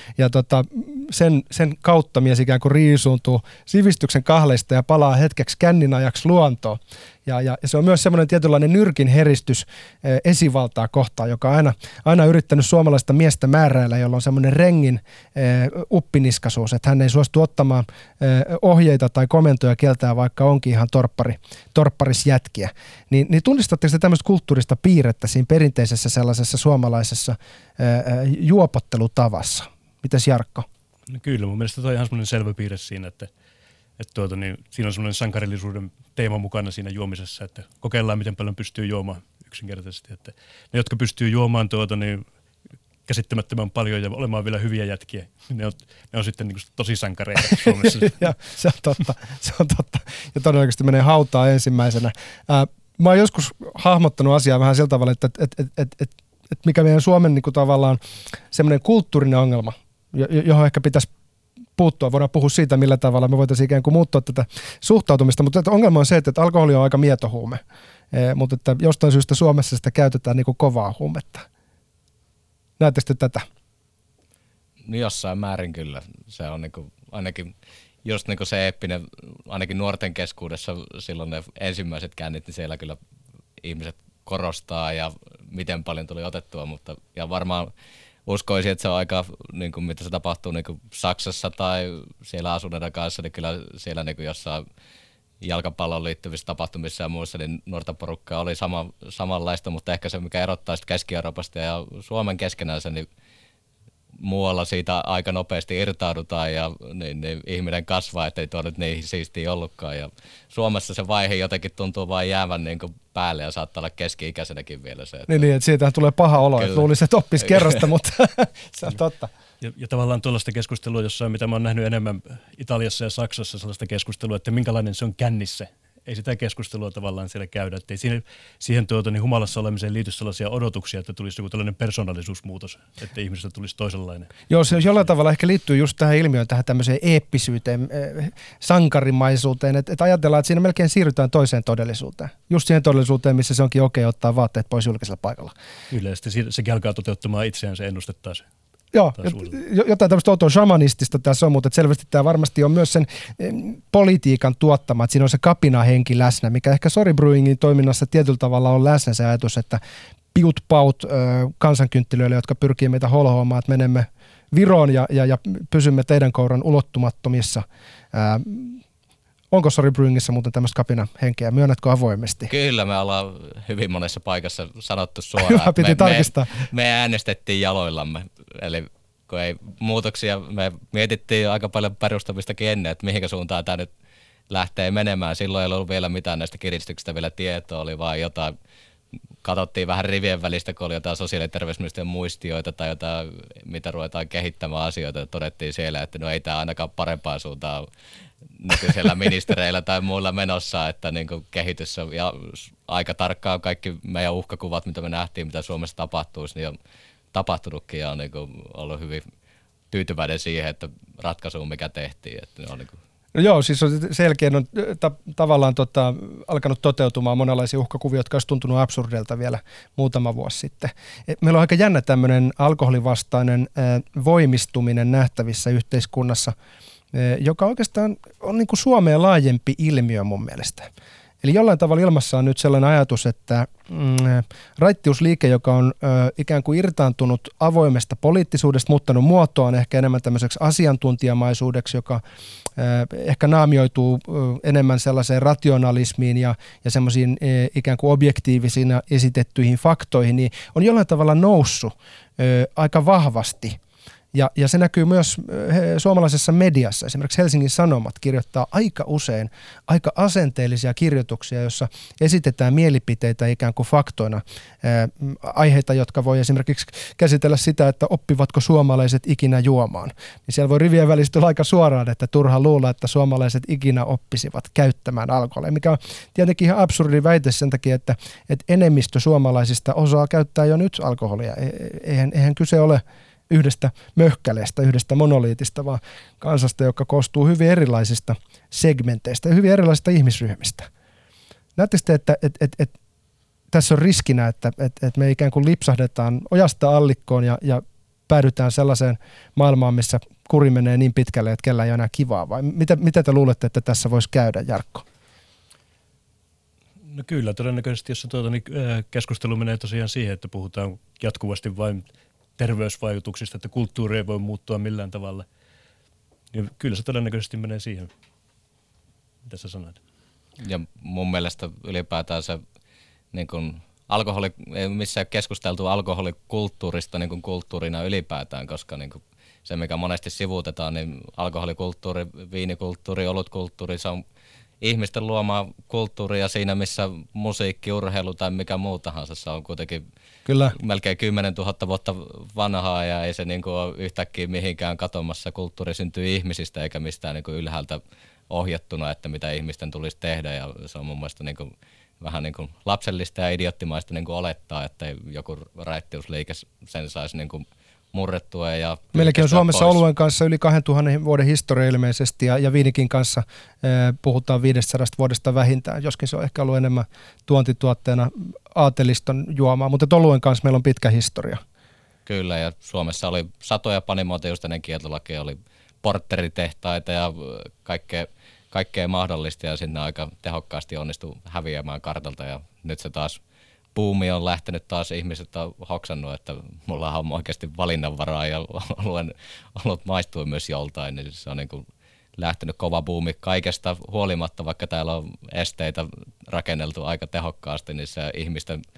sen kautta mies ikään kuin riisuuntuu sivistyksen kahleista ja palaa hetkeksi kännin ajaksi luontoon. Ja se on myös semmoinen tietynlainen nyrkin heristys esivaltaa kohtaan, joka on aina yrittänyt suomalaista miestä määräillä, jolla on semmoinen rengin uppiniskaisuus, että hän ei suostu ottamaan ohjeita tai komentoja keltään, vaikka onkin ihan torpparisjätkiä. Niin tunnistatteko te tämmöistä kulttuurista piirrettä siinä perinteisessä sellaisessa suomalaisessa juopottelutavassa? Mitäs Jarkko? No kyllä, mun mielestä toi on ihan semmoinen selvä piirre siinä, että siinä on semmoinen sankarillisuuden teema mukana siinä juomisessa, että kokeillaan miten paljon pystyy juomaan yksinkertaisesti. Että ne, jotka pystyy juomaan niin käsittämättömän paljon ja olemaan vielä hyviä jätkiä, niin ne on sitten niin tosi sankareita Suomessa. Ja, se on totta. Ja todennäköisesti menee hautaan ensimmäisenä. Mä oon joskus hahmottanut asiaa vähän sillä tavalla, että mikä meidän Suomen niin kuin tavallaan semmoinen kulttuurinen ongelma, johon ehkä pitäisi puuttua. Voidaan puhua siitä, millä tavalla me voitaisiin ikään kuin muuttaa tätä suhtautumista, mutta ongelma on se, että alkoholi on aika mietohuume, mutta että jostain syystä Suomessa sitä käytetään niin kuin kovaa huumetta. Näettekö tätä? No jossain määrin kyllä. Se on niin kuin, ainakin just niin kuin se eeppinen, ainakin nuorten keskuudessa silloin ne ensimmäiset käynnit, niin siellä kyllä ihmiset korostaa ja miten paljon tuli otettua, mutta ja varmaan uskoisin, että se on aika, niin kuin, mitä se tapahtuu niin kuin Saksassa tai siellä asuneiden kanssa, niin kyllä siellä niin kuin jossain jalkapallon liittyvissä tapahtumissa ja muissa, niin nuorta porukkaa oli samanlaista, mutta ehkä se, mikä erottaa Keski-Euroopasta ja Suomen keskenään, niin muualla siitä aika nopeasti irtaudutaan ja niin ihminen kasvaa, ettei tuo nyt niin siistiä ollutkaan. Ja Suomessa se vaihe jotenkin tuntuu vain jäävän niin kuin päälle ja saattaa olla keski-ikäisenäkin vielä se. Että niin, että siitähän tulee paha olo, että luulisi, että oppisi kerrasta, mutta se on totta. Ja tavallaan tuollaista keskustelua jossain, mitä mä oon nähnyt enemmän Italiassa ja Saksassa, sellaista keskustelua, että minkälainen se on kännissä. Ei sitä keskustelua tavallaan siellä käydä, että ei siihen niin humalassa olemiseen liity sellaisia odotuksia, että tulisi joku tällainen persoonallisuusmuutos, että ihmisestä tulisi toisenlainen. Joo, se jollain tavalla ehkä liittyy just tähän ilmiöön, tähän tämmöiseen eeppisyyteen, sankarimaisuuteen, että ajatellaan, että siinä melkein siirrytään toiseen todellisuuteen. Just siihen todellisuuteen, missä se onkin okei ottaa vaatteet pois julkisella paikalla. Kyllä, ja sitten sekin alkaa toteuttamaan itseään, se ennuste taas. Joo, jotain tämmöistä outoa shamanistista tässä on, mutta selvästi tämä varmasti on myös sen politiikan tuottama, että siinä on se kapinahenki läsnä, mikä ehkä Sorry Brewingin toiminnassa tietyllä tavalla on läsnä se ajatus, että piut paut kansankynttilöille, jotka pyrkii meitä holhoamaan, että menemme Viroon ja pysymme teidän kouran ulottumattomissa. Onko Sorry Brewingissa muuten tämmöistä kapinahenkeä? Myönnätkö avoimesti? Kyllä, me ollaan hyvin monessa paikassa sanottu suoraan. Hyvä, piti tarkistaa. Me äänestettiin jaloillamme, eli kun ei muutoksia, me mietittiin aika paljon perustavistakin ennen, että mihinkä suuntaan tämä nyt lähtee menemään. Silloin ei ollut vielä mitään näistä kiristyksistä vielä tietoa, oli vaan jotain, katsottiin vähän rivien välistä, kun oli jotain sosiaali- ja terveysministeriön muistioita tai jotain, mitä ruvetaan kehittämään asioita, ja todettiin siellä, että no ei tämä ainakaan parempaan suuntaan nykyisellä ministereillä tai muilla menossa, että niin kuin kehitys on, ja aika tarkkaan kaikki meidän uhkakuvat, mitä me nähtiin, mitä Suomessa tapahtuisi, niin on tapahtunutkin ja on niin kuin ollut hyvin tyytyväinen siihen, että ratkaisuun mikä tehtiin. Että ne on niin kuin no joo, siis selkeän on tavallaan alkanut toteutumaan monenlaisia uhkakuvia, jotka olisi tuntunut absurdeilta vielä muutama vuosi sitten. Meillä on aika jännä tämmöinen alkoholivastainen voimistuminen nähtävissä yhteiskunnassa, joka oikeastaan on niin kuin Suomeen laajempi ilmiö mun mielestä. Eli jollain tavalla ilmassa on nyt sellainen ajatus, että raittiusliike, joka on ikään kuin irtaantunut avoimesta poliittisuudesta, muuttanut muotoaan ehkä enemmän tämmöiseksi asiantuntijamaisuudeksi, joka ehkä naamioituu enemmän sellaiseen rationalismiin ja semmoisiin ikään kuin objektiivisina esitettyihin faktoihin, niin on jollain tavalla noussut aika vahvasti. Ja se näkyy myös suomalaisessa mediassa. Esimerkiksi Helsingin Sanomat kirjoittaa aika usein aika asenteellisia kirjoituksia, joissa esitetään mielipiteitä ikään kuin faktoina, aiheita, jotka voi esimerkiksi käsitellä sitä, että oppivatko suomalaiset ikinä juomaan. Niin siellä voi rivien välistä olla aika suoraan, että turha luulla, että suomalaiset ikinä oppisivat käyttämään alkoholia, mikä on tietenkin ihan absurdi väite sen takia, että enemmistö suomalaisista osaa käyttää jo nyt alkoholia. Eihän kyse ole yhdestä möhkäleestä, yhdestä monoliitista, vaan kansasta, joka koostuu hyvin erilaisista segmenteistä ja hyvin erilaisista ihmisryhmistä. Näettekö te, että tässä on riskinä, että me ikään kuin lipsahdetaan ojasta allikkoon ja päädytään sellaiseen maailmaan, missä kuri menee niin pitkälle, että kellään ei ole enää kivaa, vai mitä te luulette, että tässä voisi käydä, Jarkko? No kyllä, todennäköisesti, jos keskustelu menee tosiaan siihen, että puhutaan jatkuvasti vain terveysvaikutuksista, että kulttuuri ei voi muuttua millään tavalla. Niin kyllä se todennäköisesti menee siihen, mitä sä sanoit. Ja mun mielestä ylipäätään se niin kun alkoholi, ei missään keskusteltu alkoholikulttuurista niin kun kulttuurina ylipäätään, koska niin kun se mikä monesti sivuutetaan, niin alkoholikulttuuri, viinikulttuuri, olutkulttuuri, se on ihmisten luomaa kulttuuria siinä, missä musiikki, urheilu tai mikä muu tahansa, se on kuitenkin kyllä melkein 10 000 vuotta vanhaa ja ei se niin kuin ole yhtäkkiä mihinkään katomassa. Kulttuuri syntyy ihmisistä eikä mistään niin kuin ylhäältä ohjattuna, että mitä ihmisten tulisi tehdä ja se on mun mielestä niin kuin vähän niin kuin lapsellista ja idioottimaista niin kuin olettaa, että joku raittiusliike sen saisi niin kuin murrettua ja meilläkin on Suomessa pois. Oluen kanssa yli 2000 vuoden historia ilmeisesti ja viinikin kanssa puhutaan 500 vuodesta vähintään, joskin se on ehkä ollut enemmän tuontituotteena aateliston juomaa, mutta oluen kanssa meillä on pitkä historia. Kyllä ja Suomessa oli satoja panimoita just ennen kieltolakia, oli porteritehtaita ja kaikkea mahdollista ja sinne aika tehokkaasti onnistui häviämään kartalta ja nyt se taas buumi on lähtenyt taas, ihmiset on hoksannut, että mulla on oikeasti valinnanvaraa ja olut maistuu myös joltain, niin se on niin kuin lähtenyt kova buumi kaikesta huolimatta, vaikka täällä on esteitä rakenneltu aika tehokkaasti, niin se ihmisten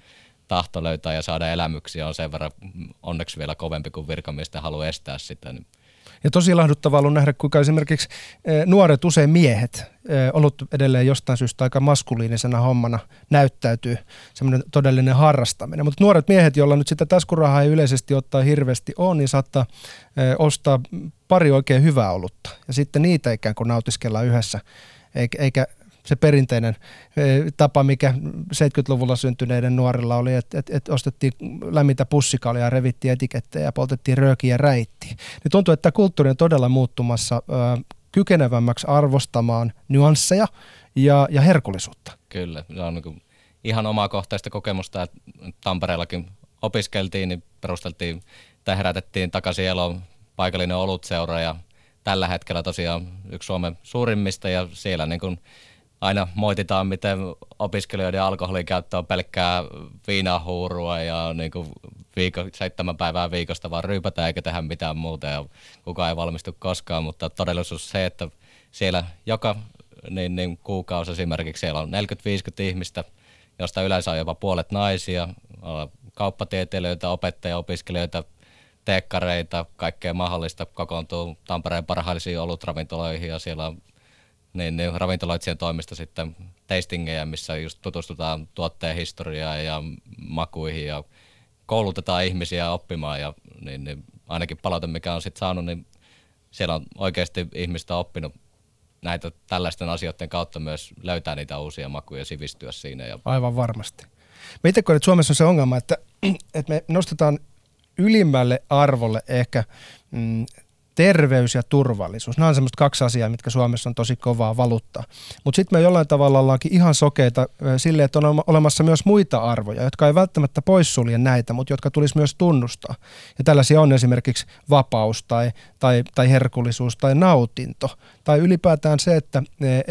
tahto löytää ja saada elämyksiä on sen verran onneksi vielä kovempi kuin virkamiesten halu estää sitä. Ja tosi ilahduttavaa on ollut nähdä, kuinka esimerkiksi nuoret, usein miehet, ollut edelleen jostain syystä aika maskuliinisena hommana näyttäytyy, semmoinen todellinen harrastaminen. Mutta nuoret miehet, joilla nyt sitä taskurahaa ei yleisesti ottaa hirveästi ole, niin saattaa ostaa pari oikein hyvää olutta. Ja sitten niitä ikään kuin nautiskellaan yhdessä, eikä se perinteinen tapa, mikä 70-luvulla syntyneiden nuorilla oli, että ostettiin lämmintä pussikaljaa ja revittiin etikettejä ja poltettiin röökiä ja räittiin. Niin tuntuu, että tämä kulttuuri on todella muuttumassa kykenevämmäksi arvostamaan nyansseja ja herkullisuutta. Kyllä, se on niin ihan omakohtaista kokemusta, että Tampereellakin opiskeltiin, niin perusteltiin tai herätettiin takaisin eloon paikallinen olutseura ja tällä hetkellä tosiaan yksi Suomen suurimmista ja siellä niin kuin aina moititaan, miten opiskelijoiden alkoholikäyttö on pelkkää viinahuurua ja niin kuin 7 päivää viikosta vaan ryypätään eikä tehdä mitään muuta ja kukaan ei valmistu koskaan, mutta todellisuus on se, että siellä joka kuukausi esimerkiksi siellä on 40-50 ihmistä, josta yleensä on jopa puolet naisia, kauppatieteilijöitä, opettajia, opiskelijoita, teekkareita, kaikkea mahdollista kokoontuu Tampereen parhaillisiin olutravintoloihin ja siellä on niin ravintoloitsijan toimista sitten tastingeja, missä just tutustutaan tuotteen historiaan ja makuihin ja koulutetaan ihmisiä oppimaan ja niin ainakin palaute, mikä on sitten saanut, niin siellä on oikeasti ihmistä oppinut näitä tällaisten asioiden kautta myös löytää niitä uusia makuja ja sivistyä siinä. Ja aivan varmasti. Mä itse koen, että Suomessa on se ongelma, että me nostetaan ylimmälle arvolle ehkä terveys ja turvallisuus. Nämä on semmoista 2 asiaa, mitkä Suomessa on tosi kovaa valuuttaa. Mutta sitten me jollain tavalla ollaankin ihan sokeita sille, että on olemassa myös muita arvoja, jotka ei välttämättä poissulje näitä, mutta jotka tulisi myös tunnustaa. Ja tällaisia on esimerkiksi vapaus tai herkullisuus tai nautinto. Tai ylipäätään se, että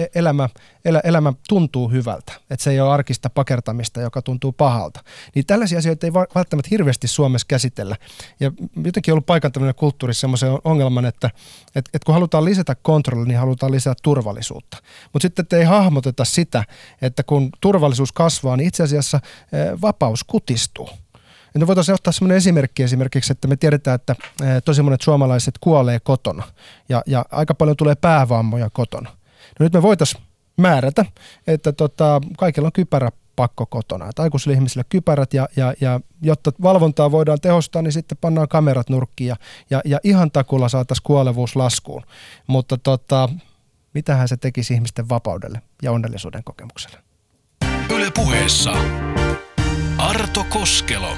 elämä tuntuu hyvältä. Että se ei ole arkista pakertamista, joka tuntuu pahalta. Niin tällaisia asioita ei välttämättä hirveästi Suomessa käsitellä. Ja jotenkin on ollut paikantaminen kulttuurissa semmoisen ongelman, että kun halutaan lisätä kontrollia, niin halutaan lisätä turvallisuutta. Mutta sitten ei hahmoteta sitä, että kun turvallisuus kasvaa, niin itse asiassa vapaus kutistuu. Ja voitaisiin ottaa sellainen esimerkki esimerkiksi, että me tiedetään, että tosi monet suomalaiset kuolee kotona ja aika paljon tulee päävammoja kotona. No nyt me voitaisiin määrätä, että kaikilla on kypäräpakko kotona. Että aikuisille ihmisille kypärät ja jotta valvontaa voidaan tehostaa, niin sitten pannaan kamerat nurkkiin ja ihan takulla saataisiin kuolevuus laskuun. Mutta mitähän se tekisi ihmisten vapaudelle ja onnellisuuden kokemukselle? Yle Puheessa Arto Koskelo.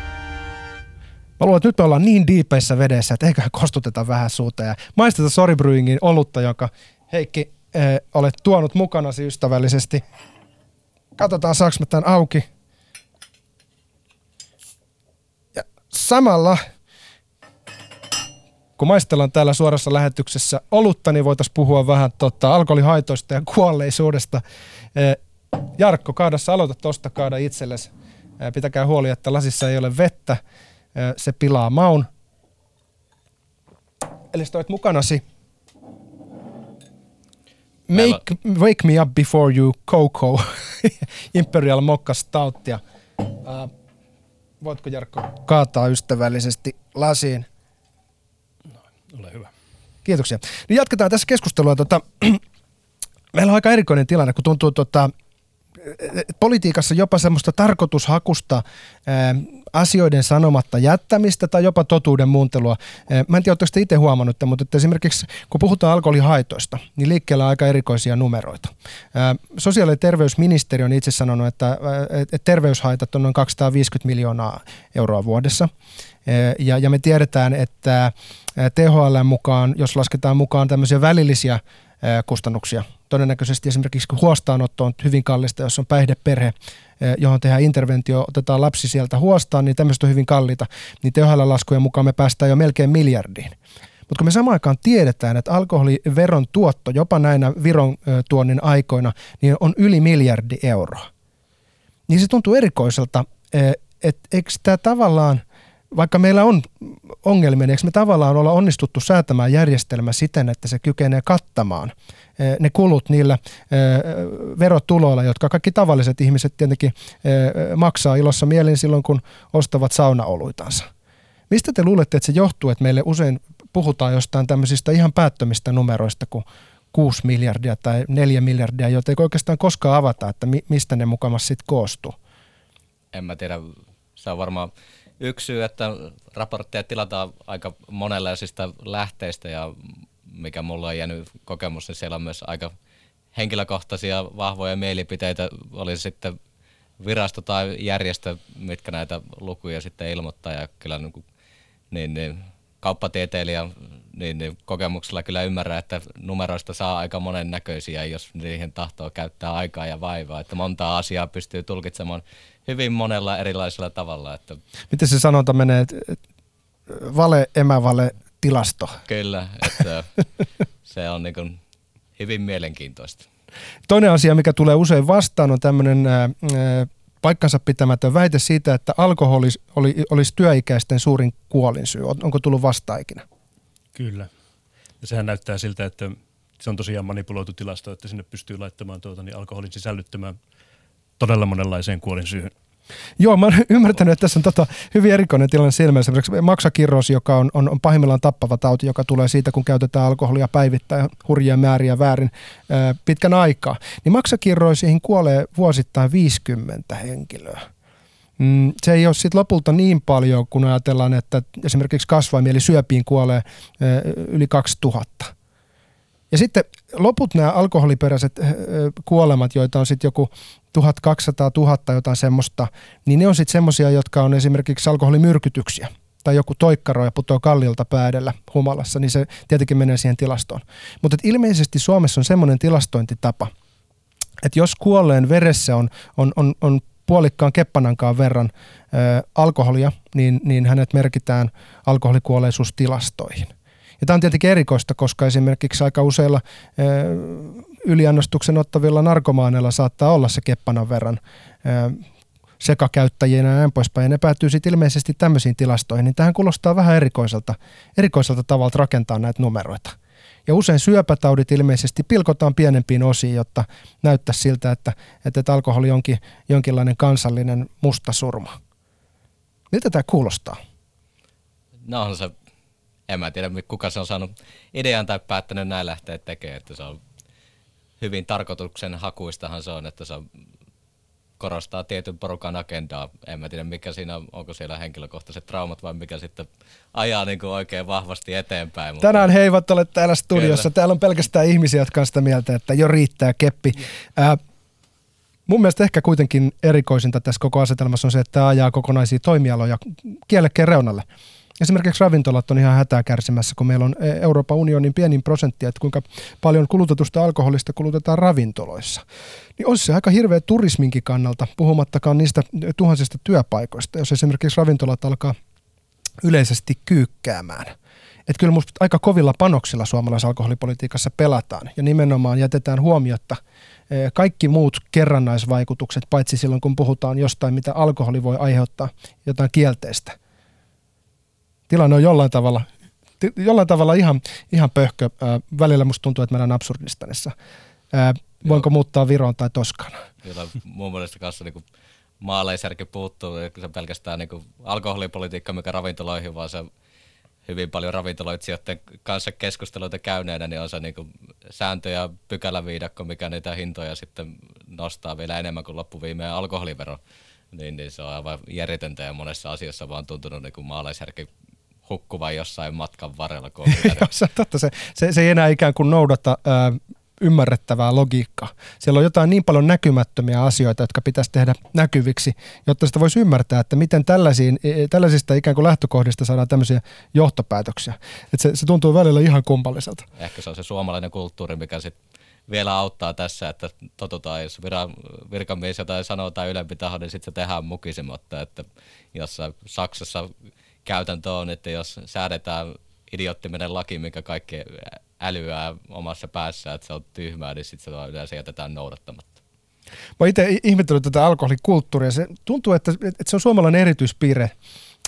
Mä luulen, että nyt me ollaan niin diipeissä vedessä, että eiköhän kostuteta vähän suuta ja maisteta Sorry Brewingin olutta, jonka Heikki olet tuonut mukanasi ystävällisesti. Katsotaan, saanko mä tämän auki. Ja samalla, kun maistellaan täällä suorassa lähetyksessä olutta, niin voitaisiin puhua vähän alkoholihaitoista ja kuolleisuudesta. Jarkko, aloita tosta, kaada itsellesi. Pitäkää huoli, että lasissa ei ole vettä. Se pilaa maun. Eli sä toit mukanasi Wake Me Up Before You Cocoa Imperial Mocha Stoutia. Voitko, Jarkko, kaataa ystävällisesti lasiin? Ole hyvä. Kiitoksia. Niin jatketaan tässä keskustelua. Meillä on aika erikoinen tilanne, kun tuntuu politiikassa jopa semmoista tarkoitushakusta asioiden sanomatta jättämistä tai jopa totuuden muuntelua. Mä en tiedä, oletteko te itse huomannut, mutta että esimerkiksi kun puhutaan alkoholihaitoista, niin liikkeellä on aika erikoisia numeroita. Sosiaali- ja terveysministeriö on itse sanonut, että terveyshaitat on noin 250 miljoonaa euroa vuodessa. Ja me tiedetään, että THL mukaan, jos lasketaan mukaan tämmöisiä välillisiä kustannuksia, todennäköisesti esimerkiksi kun huostaanotto on hyvin kallista, jos on päihdeperhe, johon tehdään interventio, otetaan lapsi sieltä huostaan, niin tämmöistä on hyvin kalliita, niin THL-laskujen mukaan me päästään jo melkein miljardiin. Mutta kun me samaan aikaan tiedetään, että alkoholiveron tuotto jopa näinä Viron tuonnin aikoina niin on yli miljardi euroa, niin se tuntuu erikoiselta, että eikö tämä tavallaan vaikka meillä on ongelmia, niin eikö me tavallaan olla onnistuttu säätämään järjestelmä siten, että se kykenee kattamaan ne kulut niillä verotuloilla, jotka kaikki tavalliset ihmiset tietenkin maksaa ilossa mielin silloin, kun ostavat saunaoluitansa. Mistä te luulette, että se johtuu, että meille usein puhutaan jostain tämmöisistä ihan päättömistä numeroista kuin 6 miljardia tai 4 miljardia, joita ei oikeastaan koskaan avata, että mistä ne mukamassa sitten koostuu? En mä tiedä, se on varmaan yksi syy, että raportteja tilataan aika monenlaisista lähteistä ja mikä mulla on jäänyt kokemus, niin siellä on myös aika henkilökohtaisia vahvoja mielipiteitä, oli se sitten virasto tai järjestö, mitkä näitä lukuja sitten ilmoittaa ja kyllä niin kauppatieteilijä niin kokemuksella kyllä ymmärrän, että numeroista saa aika monennäköisiä, jos niihin tahtoo käyttää aikaa ja vaivaa, että montaa asiaa pystyy tulkitsemaan hyvin monella erilaisella tavalla. Että miten se sanonta menee, vale, emävale, tilasto? Kyllä, että se on niin kuin hyvin mielenkiintoista. Toinen asia, mikä tulee usein vastaan, on tämmöinen paikkansa pitämätön väite siitä, että alkoholi olisi työikäisten suurin kuolinsyy. Onko tullut vastaan ikinä? Kyllä. Ja sehän näyttää siltä, että se on tosiaan manipuloitu tilasto, että sinne pystyy laittamaan alkoholin sisällyttämään todella monenlaiseen kuolinsyyhyn. Joo, mä oon ymmärtänyt, että tässä on hyvin erikoinen tilanne silmällä. Esimerkiksi maksakirroosi, joka on pahimmillaan tappava tauti, joka tulee siitä, kun käytetään alkoholia päivittäin hurjia määriä väärin pitkän aikaa. Niin maksakirroosiin kuolee vuosittain 50 henkilöä. Se ei ole sitten lopulta niin paljon, kun ajatellaan, että esimerkiksi kasvaimia eli syöpiin kuolee yli 2000. Ja sitten loput nämä alkoholiperäiset kuolemat, joita on sitten joku 1200, 1000 jotain semmoista, niin ne on sitten semmoisia, jotka on esimerkiksi alkoholimyrkytyksiä tai joku toikkaro ja putoo kalliolta päädellä humalassa, niin se tietenkin menee siihen tilastoon. Mutta ilmeisesti Suomessa on semmoinen tilastointitapa, että jos kuolleen veressä on puolikkaan keppanankaan verran alkoholia, niin hänet merkitään alkoholikuolleisuustilastoihin. Ja tämä on tietenkin erikoista, koska esimerkiksi aika useilla yliannostuksen ottavilla narkomaaneilla saattaa olla se keppanan verran sekakäyttäjinä ja näin poispäin. Ja ne päätyy sitten ilmeisesti tämmöisiin tilastoihin, niin tähän kuulostaa vähän erikoiselta tavalta rakentaa näitä numeroita. Ja usein syöpätaudit ilmeisesti pilkotaan pienempiin osiin, jotta näyttäisi siltä, että alkoholi onkin jonkinlainen kansallinen mustasurma. Miltä tämä kuulostaa? No on se, en mä tiedä kuka se on saanut idean tai päättänyt näin lähteä tekemään, että se on hyvin tarkoituksenhakuistahan se on, että se korostaa tietyn porukan agendaa. En mä tiedä mikä siinä on, onko siellä henkilökohtaiset traumat vai mikä sitten ajaa niin kuin oikein vahvasti eteenpäin. Mutta tänään he eivät ole täällä studiossa. Kyllä. Täällä on pelkästään ihmisiä, jotka on sitä mieltä, että jo riittää keppi. Mun mielestä ehkä kuitenkin erikoisinta tässä koko asetelmassa on se, että tämä ajaa kokonaisia toimialoja kielekkeen reunalle. Esimerkiksi ravintolat on ihan hätää kärsimässä, kun meillä on Euroopan unionin pienin prosenttia, että kuinka paljon kulutetusta alkoholista kulutetaan ravintoloissa. Niin olisi se aika hirveä turisminkin kannalta, puhumattakaan niistä tuhansista työpaikoista, jos esimerkiksi ravintolat alkaa yleisesti kyykkäämään. Että kyllä musta aika kovilla panoksilla suomalaisessa alkoholipolitiikassa pelataan ja nimenomaan jätetään huomiotta kaikki muut kerrannaisvaikutukset, paitsi silloin kun puhutaan jostain, mitä alkoholi voi aiheuttaa, jotain kielteistä. Tilanne on jollain tavalla ihan pöhkö. Välillä musta tuntuu, että meillä on Absurdistanissa. Voinko muuttaa Viroon tai Toskanaan? Kyllä mun mielestä kanssa niin maalaisjärki puuttuu. Se pelkästään niin alkoholipolitiikka, mikä ravintoloihin, vaan se hyvin paljon ravintoloitsijoiden kanssa keskusteluita käyneenä, niin on se niin sääntö- ja pykäläviidakko, mikä niitä hintoja sitten nostaa vielä enemmän kuin loppuviimeen alkoholivero. Niin se on aivan järjetöntä ja monessa asiassa vaan tuntunut niin maalaisjärki hukkuvan jossain matkan varrella. Se on totta, se ei enää ikään kuin noudata ymmärrettävää logiikkaa. Siellä on jotain niin paljon näkymättömiä asioita, jotka pitäisi tehdä näkyviksi, jotta sitä voisi ymmärtää, että miten tällaisista ikään kuin lähtökohdista saadaan tämmöisiä johtopäätöksiä. Että se tuntuu välillä ihan kumpalliselta. Ehkä se on se suomalainen kulttuuri, mikä sitten vielä auttaa tässä, että totutaan, jos virkamies jotain sanoo tai ylempi taho, niin sitten se tehdään mukisematta. Että jossain Saksassa käytäntö on, että jos säädetään idioottiminen laki, mikä kaikki älyää omassa päässä, että se on tyhmää, niin sitten se yleensä jätetään noudattamatta. Mä itse ihmetellyt tätä alkoholikulttuuria. Se tuntuu, että se on suomalainen erityispiirre,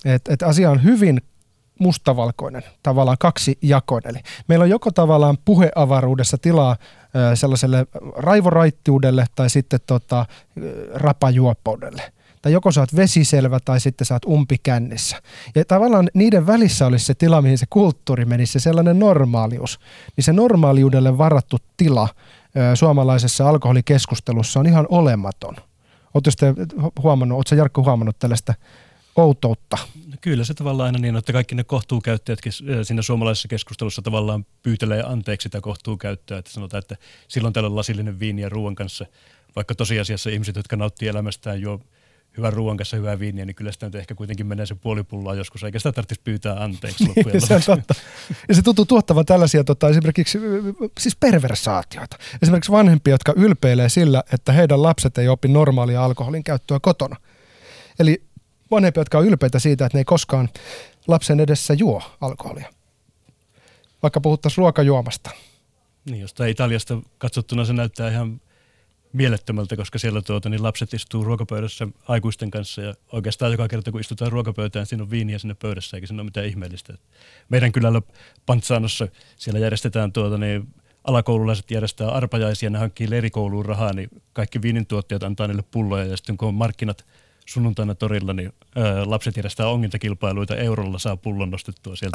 että asia on hyvin mustavalkoinen, tavallaan kaksijakoinen. Eli meillä on joko tavallaan puheavaruudessa tilaa sellaiselle raivoraittiudelle tai sitten rapajuoppoudelle. Tai joko sä oot vesiselvä tai sitten sä oot umpikännissä. Ja tavallaan niiden välissä olisi se tila, mihin se kulttuuri menisi, se sellainen normaalius. Niin se normaaliudelle varattu tila suomalaisessa alkoholikeskustelussa on ihan olematon. Oletko sä Jarkko huomannut tällaista outoutta? Kyllä se tavallaan aina niin, että kaikki ne kohtuukäyttäjätkin siinä suomalaisessa keskustelussa tavallaan pyytelee anteeksi sitä kohtuukäyttöä, että sanotaan, että silloin täällä on lasillinen viiniä ruoan kanssa, vaikka tosiasiassa ihmiset, jotka nauttii elämästään, juo hyvän ruoan kanssa hyvää viiniä, niin kyllä sitä nyt ehkä kuitenkin menee se puoli pulloa joskus, eikä sitä tarvitsisi pyytää anteeksi loppujen Se on totta. Ja se tuntuu tuottavan tällaisia esimerkiksi siis perversaatioita. Esimerkiksi vanhempia, jotka ylpeilee sillä, että heidän lapset ei opi normaalia alkoholin käyttöä kotona. Eli vanhempia, jotka on ylpeitä siitä, että ne ei koskaan lapsen edessä juo alkoholia. Vaikka puhuttaisiin ruokajuomasta. Niin, jostain Italiasta katsottuna se näyttää ihan mielettömältä, koska siellä niin lapset istuu ruokapöydässä aikuisten kanssa ja oikeastaan joka kerta, kun istutaan ruokapöytään, siinä on viiniä siinä pöydässä, eikä siinä ole mitään ihmeellistä. Meidän kylällä Pantsaanossa siellä järjestetään alakoululaiset järjestää arpajaisia, ne hankkii leirikouluun rahaa, niin kaikki viinintuottajat antaa niille pulloja ja sitten kun on markkinat sunnuntaina torilla, niin lapset järjestää ongintakilpailuita, eurolla saa pullon nostettua sieltä.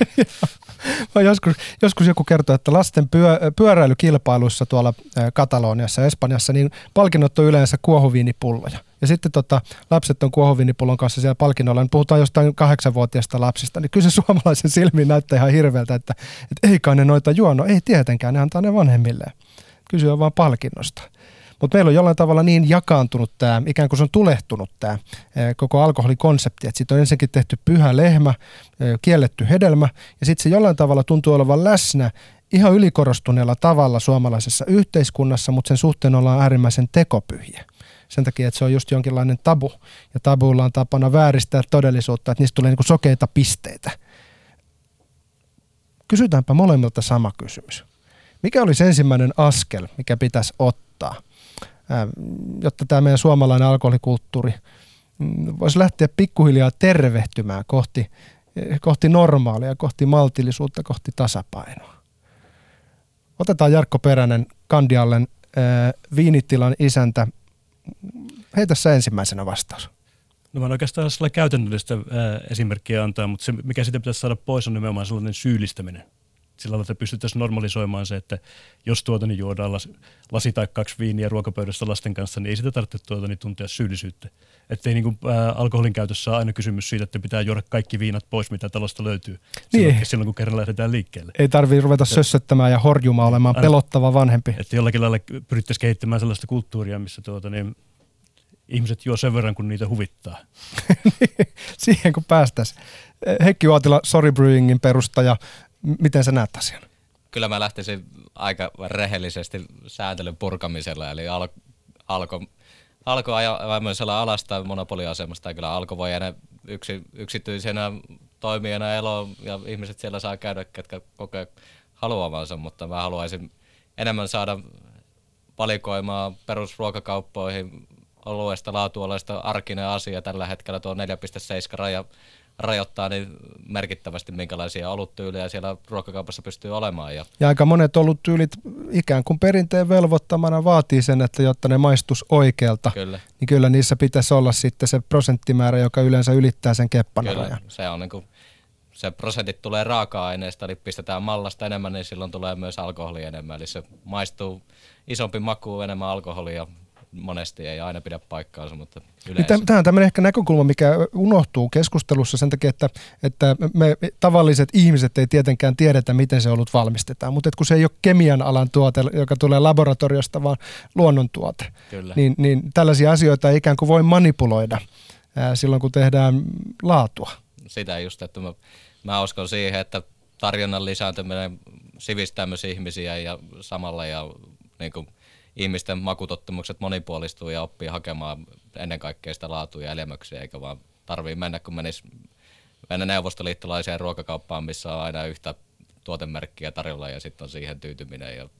Joskus joku kertoo, että lasten pyöräilykilpailuissa tuolla Kataloniassa ja Espanjassa, niin palkinnot on yleensä kuohuviinipulloja. Ja sitten lapset on kuohuviinipullon kanssa siellä palkinnolla, niin puhutaan jostain 8-vuotiaista lapsista, niin kyllä se suomalaisen silmiin näyttää ihan hirveältä, että ei kai ne noita juo, no ei tietenkään, ne antaa ne vanhemmilleen. Kyse on vaan palkinnosta. Mutta meillä on jollain tavalla niin jakaantunut tämä, ikään kuin se on tulehtunut tämä koko alkoholikonsepti, että siitä on ensinnäkin tehty pyhä lehmä, kielletty hedelmä, ja sitten se jollain tavalla tuntuu olevan läsnä ihan ylikorostuneella tavalla suomalaisessa yhteiskunnassa, mutta sen suhteen ollaan äärimmäisen tekopyhiä. Sen takia, että se on just jonkinlainen tabu, ja tabuilla on tapana vääristää todellisuutta, että niistä tulee niinku sokeita pisteitä. Kysytäänpä molemmilta sama kysymys. Mikä olisi ensimmäinen askel, mikä pitäisi ottaa, jotta tämä meidän suomalainen alkoholikulttuuri voisi lähteä pikkuhiljaa tervehtymään kohti normaalia, kohti maltillisuutta, kohti tasapainoa? Otetaan Jarkko Peränen, Kandiallen viinitilan isäntä. Heitä sä ensimmäisenä vastaus. No mä en oikeastaan sellainen käytännöllistä esimerkkiä antaa, mutta se mikä siitä pitäisi saada pois on nimenomaan sellainen syyllistäminen. Sillä lailla, että pystyttäisiin normalisoimaan se, että jos niin juodaan lasi tai 2 viiniä ruokapöydässä lasten kanssa, niin ei sitä tarvitse tuntea syyllisyyttä. Että ei alkoholin käytössä ole aina kysymys siitä, että pitää juoda kaikki viinat pois, mitä talosta löytyy. Silloin kun kerran lähdetään liikkeelle. Ei tarvitse ruveta sössöttämään ja horjumaan olemaan pelottava vanhempi. Että jollakin lailla pyrittäisiin kehittämään sellaista kulttuuria, missä ihmiset juo sen verran, kun niitä huvittaa. Siihen kun päästäisiin. Heikki Uotila, Sorry Brewingin perustaja. Miten sä näet asian? Kyllä mä lähtisin aika rehellisesti sääntelyn purkamisella, eli Alko ajamalla alasta monopoliasemasta, kyllä Alko voi jäädä yksityisenä toimijana eloon ja ihmiset siellä saa käydä, ketkä kokee haluavansa, mutta mä haluaisin enemmän saada valikoimaa perusruokakauppoihin oluesta, laatuolesta arkinen asia. Tällä hetkellä tuo 4,7 raja rajoittaa niin merkittävästi, minkälaisia oluttyylejä siellä ruokakaupassa pystyy olemaan. Ja aika monet oluttyylit ikään kuin perinteen velvoittamana vaatii sen, että jotta ne maistus oikealta, niin kyllä niissä pitäisi olla sitten se prosenttimäärä, joka yleensä ylittää sen keppanarajan. Se on niin kuin, se prosentit tulee raaka-aineesta, eli pistetään mallasta enemmän, niin silloin tulee myös alkoholia enemmän. Eli se maistuu isompi maku, enemmän alkoholia. Monesti ei aina pidä paikkaansa, mutta yleensä. Tämä on tämmöinen ehkä näkökulma, mikä unohtuu keskustelussa sen takia, että me tavalliset ihmiset ei tietenkään tiedetä, miten se olut valmistetaan. Mutta kun se ei ole kemian alan tuote, joka tulee laboratoriosta, vaan luonnontuote, niin tällaisia asioita ei ikään kuin voi manipuloida silloin, kun tehdään laatua. Sitä just, että mä uskon siihen, että tarjonnan lisääntyminen sivistää myös ihmisiä ja samalla niin kuin ihmisten makutottumukset monipuolistuu ja oppii hakemaan ennen kaikkea sitä laatua ja elämyksiä, eikä vaan tarvii mennä, kun mennä neuvostoliittolaiseen ruokakauppaan, missä on aina yhtä tuotemerkkiä tarjolla ja sitten on siihen tyytyminen. Ja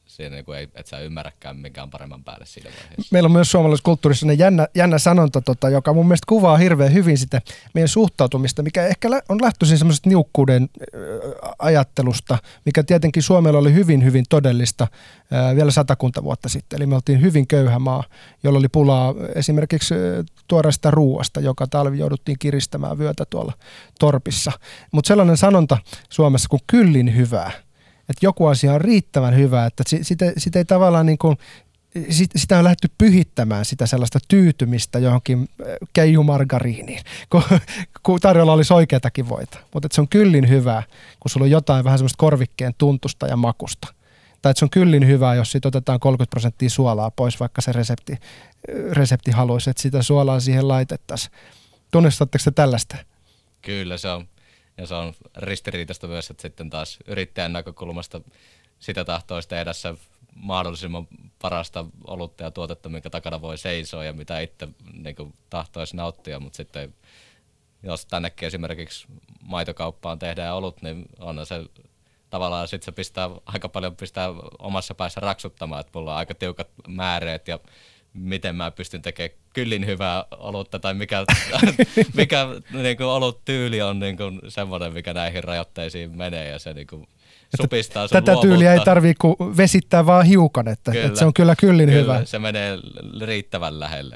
siinä niin kuin et sä ymmärräkään minkään paremman päälle siinä vaiheessa. Meillä on myös suomalaisessa kulttuurissa jännä sanonta, joka mun mielestä kuvaa hirveän hyvin sitä meidän suhtautumista, mikä ehkä on lähtöisin semmoisesta niukkuuden ajattelusta, mikä tietenkin Suomella oli hyvin, hyvin todellista vielä 100 vuotta sitten. Eli me oltiin hyvin köyhä maa, jolla oli pulaa esimerkiksi tuoreesta ruuasta, joka talvi jouduttiin kiristämään vyötä tuolla torpissa. Mutta sellainen sanonta Suomessa kuin kyllin hyvää, että joku asia on riittävän hyvä, että sitä ei tavallaan niin kuin, sitä on lähdetty pyhittämään sitä sellaista tyytymistä johonkin keijumargariiniin, kun tarjolla olisi oikeatakin voita. Mutta se on kyllin hyvää, kun sulla on jotain vähän semmoista korvikkeen tuntusta ja makusta. Tai että se on kyllin hyvää, jos siitä otetaan 30% suolaa pois, vaikka se resepti haluaisi, että sitä suolaa siihen laitettaisiin. Tunnistatteko te tällaista? Kyllä se on. Ja se on ristiriitaista myös, että sitten taas yrittäjän näkökulmasta sitä tahtoisi tehdä se mahdollisimman parasta olutta ja tuotetta, minkä takana voi seisoa ja mitä itse niin kuin tahtoisi nauttia, mutta sitten jos tännekin esimerkiksi maitokauppaan tehdään olut, niin on se tavallaan sitten se pistää aika paljon omassa päässä raksuttamaan, että mulla on aika tiukat määreet ja miten mä pystyn tekemään kyllin hyvää olutta tai mikä niin kuin oluttyyli on niin kuin semmoinen, mikä näihin rajoitteisiin menee ja se niin kuin supistaa sun tätä luovuutta. Tyyliä ei tarvitse kuin vesittää vaan hiukan, että se on kyllä kyllin hyvä. Se menee riittävän lähelle.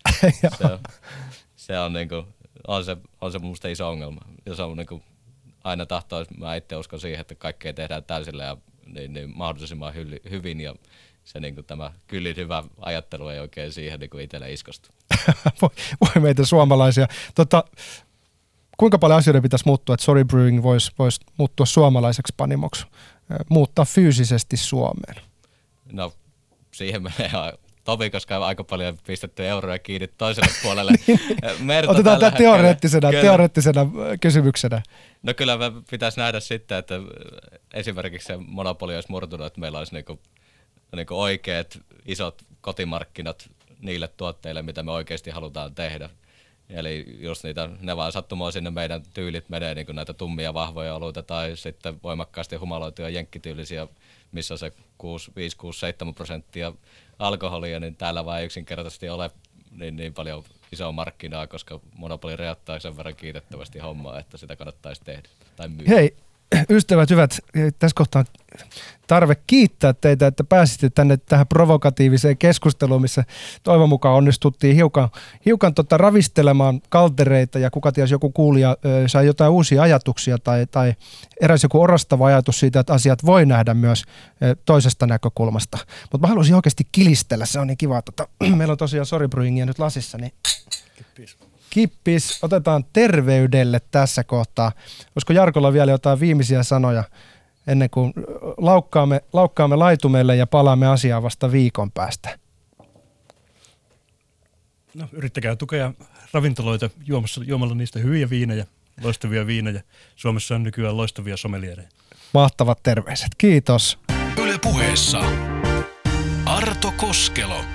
Se on, niin kuin, on se musta iso ongelma. Ja se on niin kuin, aina tahtoisi, mä itse uskon siihen, että kaikkea tehdään täysillä ja niin mahdollisimman hyvin ja se niin kuin tämä kyllin hyvä ajattelu ei oikein siihen niin kuin itselle iskostu. Voi meitä suomalaisia. Kuinka paljon asioiden pitäisi muuttua, että Sorry Brewing voisi muuttua suomalaiseksi panimoksi, muuttaa fyysisesti Suomeen? No siihen menee tovi, koska on aika paljon pistetty euroja kiinni toiselle puolelle. Otetaan tämä teoreettisena kysymyksenä. No kyllä me pitäisi nähdä sitten, että esimerkiksi se monopoli olisi murtunut, että meillä olisi niinku oikeat isot kotimarkkinat niille tuotteille, mitä me oikeasti halutaan tehdä. Eli just ne vaan sattumoon sinne meidän tyylit menee niin kuin näitä tummia vahvoja oluita tai sitten voimakkaasti humaloituja jenkkityylisiä, missä on se 5-7% alkoholia, niin täällä vaan ei yksinkertaisesti ole niin paljon isoa markkinaa, koska monopoli rajoittaa sen verran kiitettävästi hommaa, että sitä kannattaisi tehdä tai myydä. Hei, ystävät hyvät, tässä kohtaa on tarve kiittää teitä, että pääsitte tänne tähän provokatiiviseen keskusteluun, missä toivon mukaan onnistuttiin hiukan ravistelemaan kaltereita ja kuka ties joku kuulija sai jotain uusia ajatuksia tai eräs joku orastava ajatus siitä, että asiat voi nähdä myös toisesta näkökulmasta. Mutta mä haluaisin oikeasti kilistellä, se on niin kiva. Meillä on tosiaan Sorry Brewingia nyt lasissa, niin Kippis, otetaan terveydelle tässä kohtaa. Olisiko Jarkolla vielä jotain viimeisiä sanoja ennen kuin laukkaamme laitumelle ja palaamme asiaan vasta viikon päästä? No, yrittäkää tukea ravintoloita juomalla niistä hyviä viinejä, loistavia viinejä. Suomessa on nykyään loistavia sommeliereja. Mahtavat terveiset. Kiitos. Yle Puheessa Arto Koskelo.